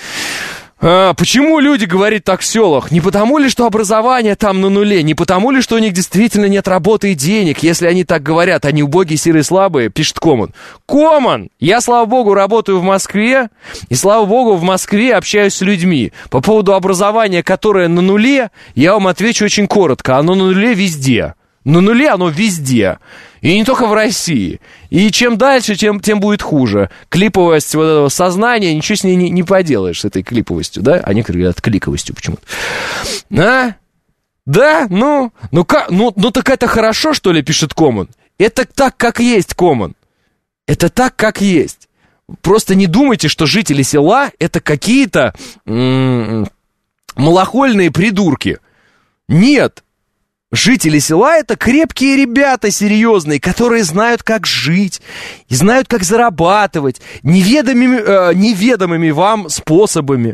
А, почему люди говорят так в селах? Не потому ли, что образование там на нуле? Не потому ли, что у них действительно нет работы и денег? Если они так говорят, они убогие, сирые, слабые, пишет Коман. Коман! Я, слава богу, работаю в Москве, и, слава богу, в Москве общаюсь с людьми. По поводу образования, которое на нуле, я вам отвечу очень коротко. Оно на нуле везде. На нуле оно везде. И не только в России. И чем дальше, тем, тем будет хуже. Клиповость вот этого сознания, ничего с ней не, не поделаешь, с этой клиповостью, да? А некоторые говорят кликовостью почему-то. А? Да? Ну, ну, как, ну, ну так это хорошо, что ли, пишет Коман? Это так, как есть, Коман. Это так, как есть. Просто не думайте, что жители села это какие-то м-м, малохольные придурки. Нет. Жители села — это крепкие ребята серьезные, которые знают, как жить, и знают, как зарабатывать неведомыми, э, неведомыми вам способами.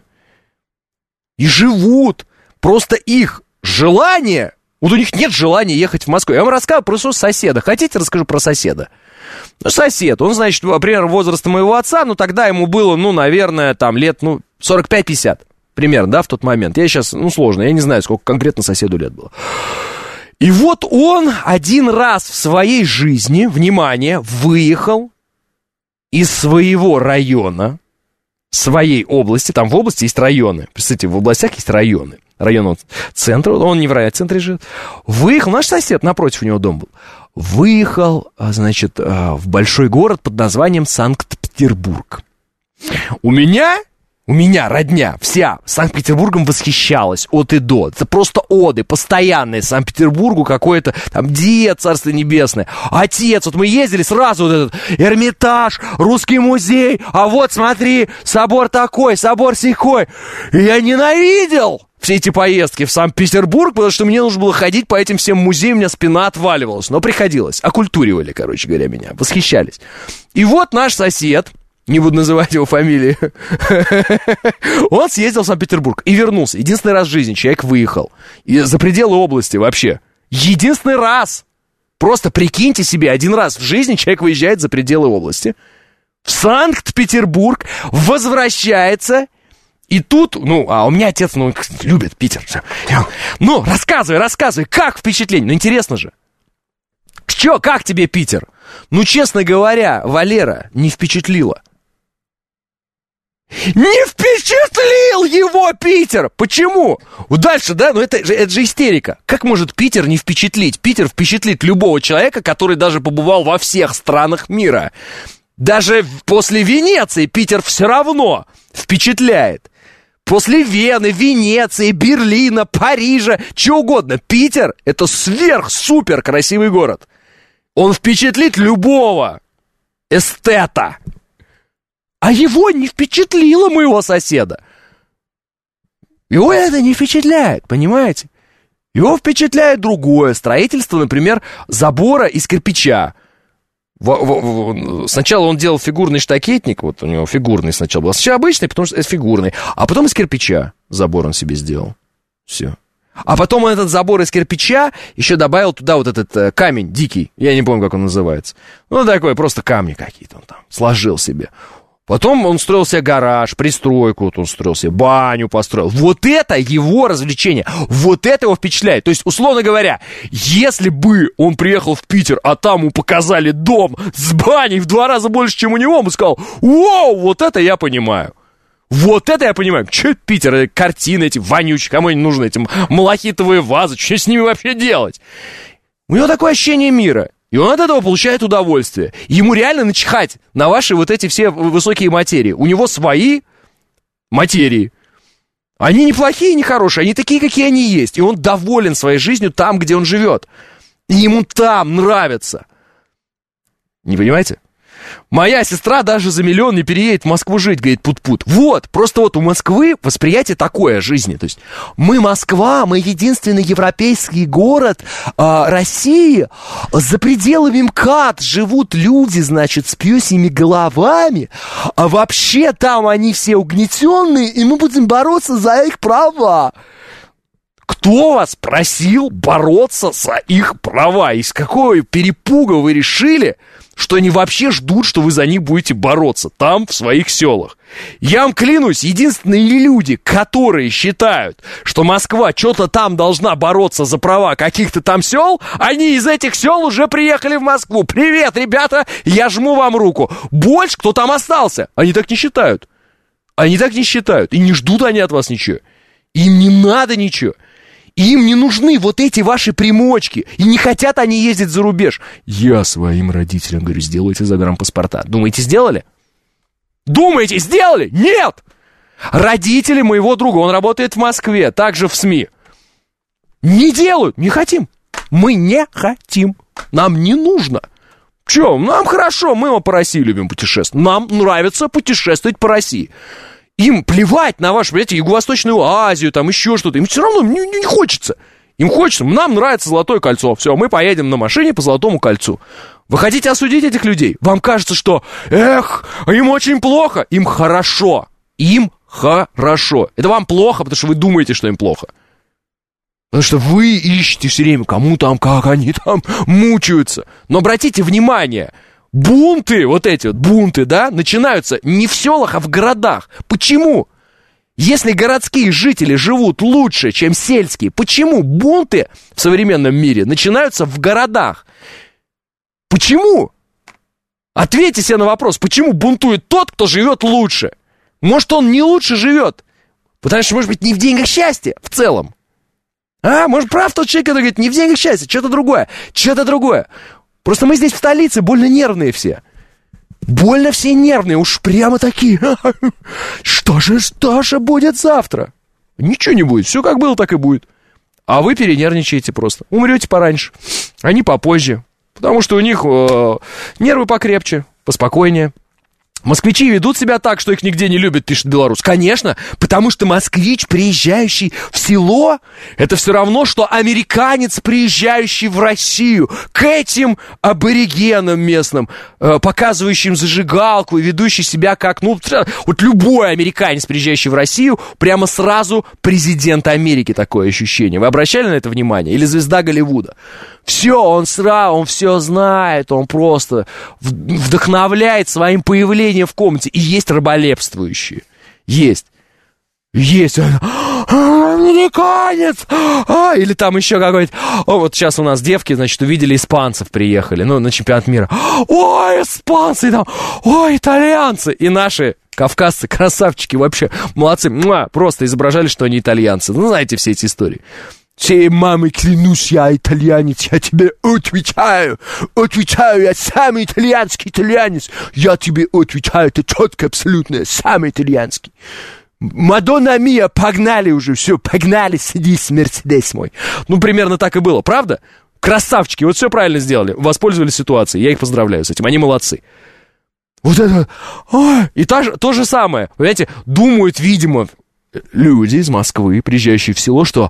И живут. Просто их желание... Вот у них нет желания ехать в Москву. Я вам рассказываю про своего соседа. Хотите, расскажу про соседа? Ну, сосед, он, значит, например, возраста моего отца, ну, тогда ему было, ну, наверное, там, лет, ну, сорок пять пятьдесят. Примерно, да, в тот момент. Я сейчас, ну, сложно, я не знаю, сколько конкретно соседу лет было. И вот он один раз в своей жизни, внимание, выехал из своего района, своей области, там в области есть районы, представьте, в областях есть районы, район центра, он не в райцентре живет, выехал, наш сосед, напротив у него дом был, выехал, значит, в большой город под названием Санкт-Петербург. У меня... У меня родня вся Санкт-Петербургом восхищалась от и до. Это просто оды постоянные Санкт-Петербургу, какой-то там дед, царство небесное. Отец, вот мы ездили сразу, вот этот Эрмитаж, Русский музей, а вот смотри, собор такой, собор сякой. И я ненавидел все эти поездки в Санкт-Петербург, потому что мне нужно было ходить по этим всем музеям, у меня спина отваливалась. Но приходилось, окультуривали, короче говоря, меня, восхищались. И вот наш сосед... Не буду называть его фамилии. Он съездил в Санкт-Петербург и вернулся. Единственный раз в жизни человек выехал. И за пределы области вообще. Единственный раз. Просто прикиньте себе, один раз в жизни человек выезжает за пределы области. В Санкт-Петербург, возвращается. И тут, ну, а у меня отец, ну, любит Питер. Ну, рассказывай, рассказывай, как впечатление? Ну, интересно же. Чё, как тебе Питер? Ну, честно говоря, Валера не впечатлило. Не впечатлил его Питер! Почему? Дальше, да, ну это, это же истерика. Как может Питер не впечатлить? Питер впечатлит любого человека, который даже побывал во всех странах мира. Даже после Венеции Питер все равно впечатляет. После Вены, Венеции, Берлина, Парижа, чего угодно. Питер — это сверх-супер красивый город. Он впечатлит любого эстета. А его не впечатлило моего соседа. Его это не впечатляет, понимаете? Его впечатляет другое. Строительство, например, забора из кирпича. Сначала он делал фигурный штакетник, вот у него фигурный сначала был, сначала обычный, потом фигурный, а потом из кирпича забор он себе сделал. Все. А потом он этот забор из кирпича еще добавил туда вот этот э, камень дикий, я не помню, как он называется. Ну, такой, просто камни какие-то он там сложил себе. Потом он строил себе гараж, пристройку, вот он строил себе баню, построил. Вот это его развлечение, вот это его впечатляет. То есть, условно говоря, если бы он приехал в Питер, а там ему показали дом с баней в два раза больше, чем у него, он бы сказал: «Вау, вот это я понимаю». Вот это я понимаю. Че Питер, картины эти вонючие, кому они нужны, эти малахитовые вазы, что с ними вообще делать? У него такое ощущение мира. И он от этого получает удовольствие. Ему реально начихать на ваши вот эти все высокие материи. У него свои материи. Они не плохие, не хорошие, они такие, какие они есть. И он доволен своей жизнью там, где он живет. И ему там нравится. Не понимаете? Моя сестра даже за миллион не переедет в Москву жить, говорит, пут-пут. Вот, просто вот у Москвы восприятие такое жизни. То есть мы Москва, мы единственный европейский город э, России. За пределами МКАД живут люди, значит, с пёсьими головами. А вообще там они все угнетенные, и мы будем бороться за их права. Кто вас просил бороться за их права? Из какого перепуга вы решили, что они вообще ждут, что вы за них будете бороться там, в своих селах? Я вам клянусь, единственные люди, которые считают, что Москва что-то там должна бороться за права каких-то там сел, они из этих сел уже приехали в Москву. Привет, ребята, я жму вам руку. Больше кто там остался? Они так не считают. Они так не считают. И не ждут они от вас ничего. Им не надо ничего. Им не нужны вот эти ваши примочки. И не хотят они ездить за рубеж. Я своим родителям говорю, сделайте загранпаспорта. Думаете, сделали? Думаете, сделали? Нет! Родители моего друга, он работает в Москве, также в СМИ. Не делают, не хотим. Мы не хотим. Нам не нужно. Че, нам хорошо, мы по России любим путешествовать. Нам нравится путешествовать по России. Им плевать на вашу, понимаете, Юго-Восточную Азию, там еще что-то. Им все равно не, не хочется. Им хочется. Нам нравится Золотое кольцо. Все, мы поедем на машине по Золотому кольцу. Вы хотите осудить этих людей? Вам кажется, что, эх, им очень плохо. Им хорошо. Им хорошо. Это вам плохо, потому что вы думаете, что им плохо. Потому что вы ищете все время, кому там, как они там мучаются. Но обратите внимание, бунты, вот эти вот бунты, да, начинаются не в селах, а в городах. Почему? Если городские жители живут лучше, чем сельские, почему бунты в современном мире начинаются в городах? Почему? Ответьте себе на вопрос, почему бунтует тот, кто живет лучше? Может, он не лучше живет? Потому что, может быть, не в деньгах счастье в целом. А, может, прав тот человек, который говорит, не в деньгах счастье, что-то другое, что-то другое. Просто мы здесь в столице больно нервные все. Больно все нервные, уж прямо такие. Что же, что же будет завтра? Ничего не будет, все как было, так и будет. А вы перенервничаете просто. Умрете пораньше, они попозже. Потому что у них э, нервы покрепче, поспокойнее. Москвичи ведут себя так, что их нигде не любят, пишет белорус. Конечно, потому что москвич, приезжающий в село, это все равно, что американец, приезжающий в Россию, к этим аборигенам местным, э, показывающим зажигалку и ведущий себя как, ну, вот любой американец, приезжающий в Россию, прямо сразу президент Америки, такое ощущение. Вы обращали на это внимание? Или звезда Голливуда? Все, он сразу, он все знает, он просто вдохновляет своим появлением в комнате. И есть раболепствующие. Есть. Есть. Американец! А, или там еще какой-то... О, вот сейчас у нас девки, значит, увидели испанцев, приехали, ну, на чемпионат мира. Ой, испанцы там! Ой, итальянцы! И наши кавказцы, красавчики, вообще молодцы. Муа, просто изображали, что они итальянцы. Ну, знаете все эти истории. Всей мамой клянусь, я итальянец, я тебе отвечаю, отвечаю, я самый итальянский итальянец, я тебе отвечаю, это четко, абсолютно, я самый итальянский. Мадонна Мия, погнали уже, все, погнали, садись, Мерседес мой. Ну, примерно так и было, правда? Красавчики, вот все правильно сделали, воспользовались ситуацией, я их поздравляю с этим, они молодцы. Вот это, а, и та же, то же самое, понимаете, думают, видимо, люди из Москвы, приезжающие в село, что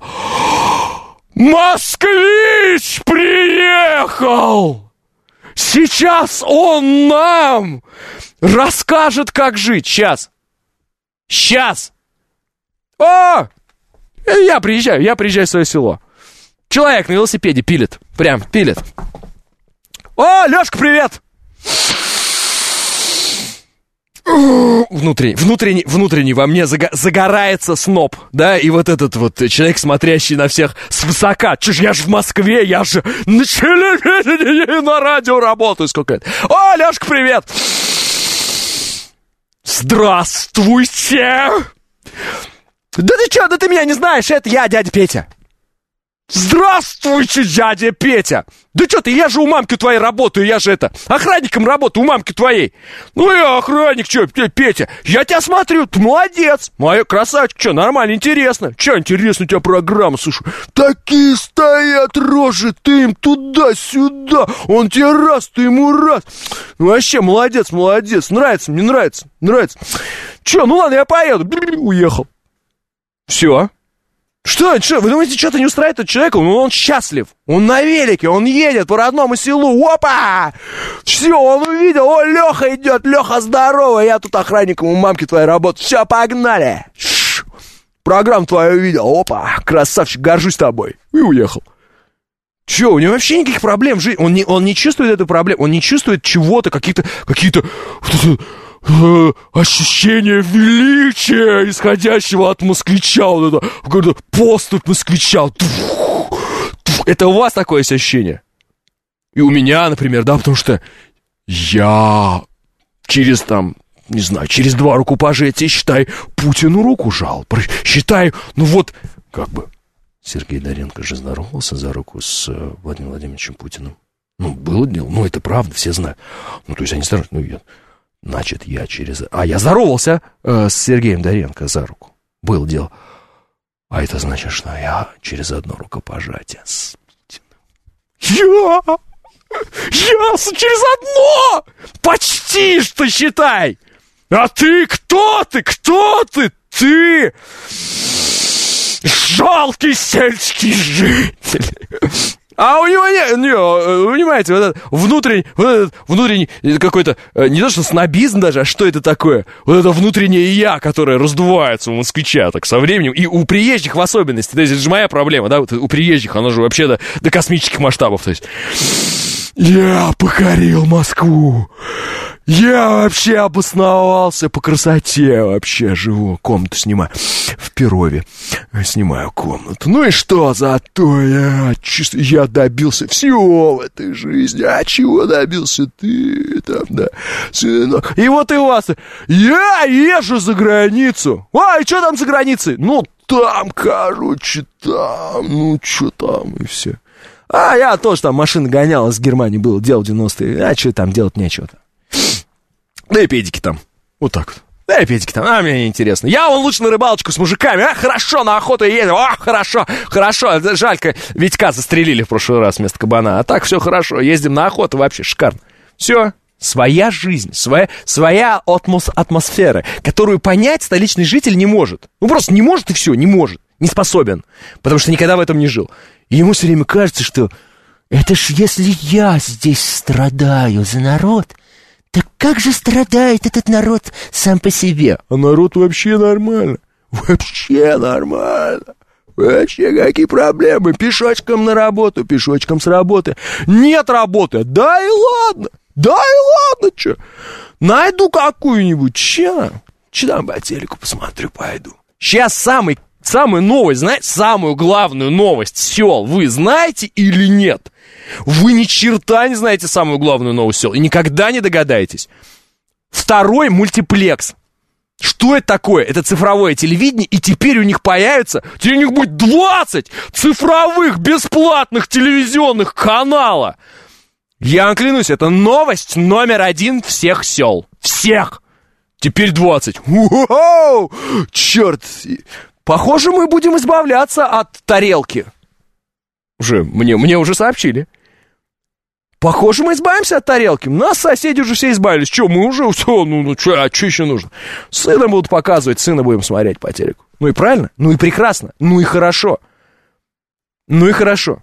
«Москвич приехал! Сейчас он нам расскажет, как жить!» Сейчас! Сейчас! О! Я приезжаю, я приезжаю в свое село. Человек на велосипеде пилит. Прям пилит. О, Лёшка, привет! Внутренний, внутренний, внутренний во мне заго- загорается сноб, да, и вот этот вот человек, смотрящий на всех свысока. Чё ж, я же в Москве, я же на радио работаю, сколько это. О, Лёшка, привет! Здравствуйте! Да ты чё, да ты меня не знаешь, это я, дядя Петя. Здравствуйте, дядя Петя! Да что ты, я же у мамки твоей работаю, я же это, охранником работаю у мамки твоей. Ну я охранник, что, Петя, я тебя смотрю, ты молодец. Моя красавчик, что, нормально, интересно. Что интересно у тебя программа, слушай. Такие стоят рожи, ты им туда-сюда, он тебе раз, ты ему раз. Ну вообще, молодец, молодец, нравится, мне нравится, нравится. Че, ну ладно, я поеду, уехал. Все. Что, что, вы думаете, что-то не устраивает этот человек? Он, он счастлив, он на велике, он едет по родному селу, опа! Все, он увидел, о, Леха идет, Леха, здорово, я тут охранником у мамки твоей работаю, все, погнали! Ш-ш, программу твою увидел, опа, красавчик, горжусь тобой, и уехал. Че, у него вообще никаких проблем в жизни, он не, он не чувствует эту проблему, он не чувствует чего-то, каких-то, какие-то... ощущение величия, исходящего от москвича, вот это, какой-то поступь москвича. Это у вас такое ощущение? И у меня, например, да, потому что я через там, не знаю, через два рукопожатия, считай, Путину руку жал. Считай, ну вот, как бы, Сергей Доренко же здоровался за руку с Владимиром Владимировичем Путиным. Ну, было дело, ну, это правда, все знают. Ну, то есть они здоровались, ну, я... Значит, я через... А, я здоровался э, с Сергеем Доренко за руку. Было дело. А это значит, что я через одно рукопожатие с Путиным. Я! Я через одно! Почти что, считай! А ты кто ты? Кто ты? Ты... жалкий сельский житель... А у него нет, не, вы понимаете, вот этот внутренний, вот этот внутренний какой-то, не то что снобизм даже, а что это такое? Вот это внутреннее я, которое раздувается у москвича так со временем, и у приезжих в особенности, то есть это же моя проблема, да, вот у приезжих, оно же вообще до, до космических масштабов, то есть я покорил Москву, я вообще обосновался по красоте, вообще живу, комнату снимаю в Перове, снимаю комнату. Ну и что, зато я чисто, я добился всего в этой жизни. А чего добился ты там, да, сынок? И вот и у вас, я езжу за границу. А, и что там за границей? Ну, там, короче, там, ну, что там, и все. А, я тоже там машина гонял, из Германии был, делал девяностые, а что там, делать нечего-то. Да и педики там, вот так вот. Да и педики там, а мне не интересно. Я вон лучше на рыбалочку с мужиками, а, хорошо, на охоту едем, а, хорошо, хорошо. Жалько, Витька застрелили в прошлый раз вместо кабана, а так все хорошо, ездим на охоту, вообще шикарно. Все, своя жизнь, своя, своя атмос, атмосфера, которую понять столичный житель не может. Ну просто не может и все, не может, не способен, потому что никогда в этом не жил. И ему все время кажется, что это ж если я здесь страдаю за народ, так как же страдает этот народ сам по себе? А народ вообще нормально. Вообще нормально. Вообще какие проблемы? Пешочком на работу, пешочком с работы. Нет работы. Да и ладно. Да и ладно, что? Найду какую-нибудь. Че? Че там по телеку посмотрю, пойду. Сейчас самый, самую новость, знаете, самую главную новость сел вы знаете или нет? Вы ни черта не знаете самую главную новость сел и никогда не догадаетесь. Второй мультиплекс. Что это такое? Это цифровое телевидение, и теперь у них появится, теперь у них будет двадцать цифровых бесплатных телевизионных канала. Я вам клянусь, это новость номер один всех сел. Всех. Теперь двадцать. Уау! Черт! Похоже, мы будем избавляться от тарелки. Уже, мне, мне уже сообщили. Похоже, мы избавимся от тарелки. Нас соседи уже все избавились. Че, мы уже все, ну, ну че, а что еще нужно? Сына будут показывать, сына будем смотреть по телеку. Ну и правильно, ну и прекрасно, ну и хорошо. Ну и хорошо.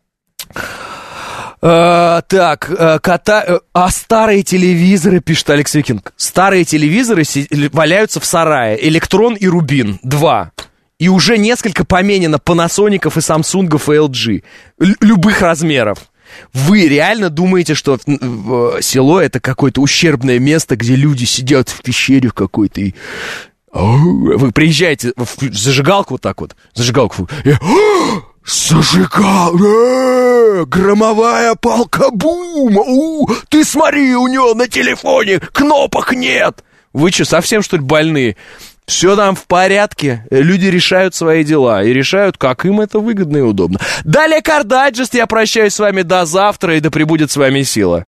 А, так, а, кота... а старые телевизоры, пишет Алекс Викинг. Старые телевизоры си... валяются в сарае. Электрон и Рубин, два. И уже несколько поменено Панасоников и Самсунгов и эл джи. Л- любых размеров. Вы реально думаете, что село это какое-то ущербное место, где люди сидят в пещере в какой-то и... Вы приезжаете в зажигалку вот так вот, зажигалку, и... Зажигал, э, громовая палка, бум, у, ты смотри, у него на телефоне кнопок нет. Вы что, совсем что ли больные? Все там в порядке, люди решают свои дела и решают, как им это выгодно и удобно. Далее Кардайджест, я прощаюсь с вами до завтра, и да пребудет с вами сила.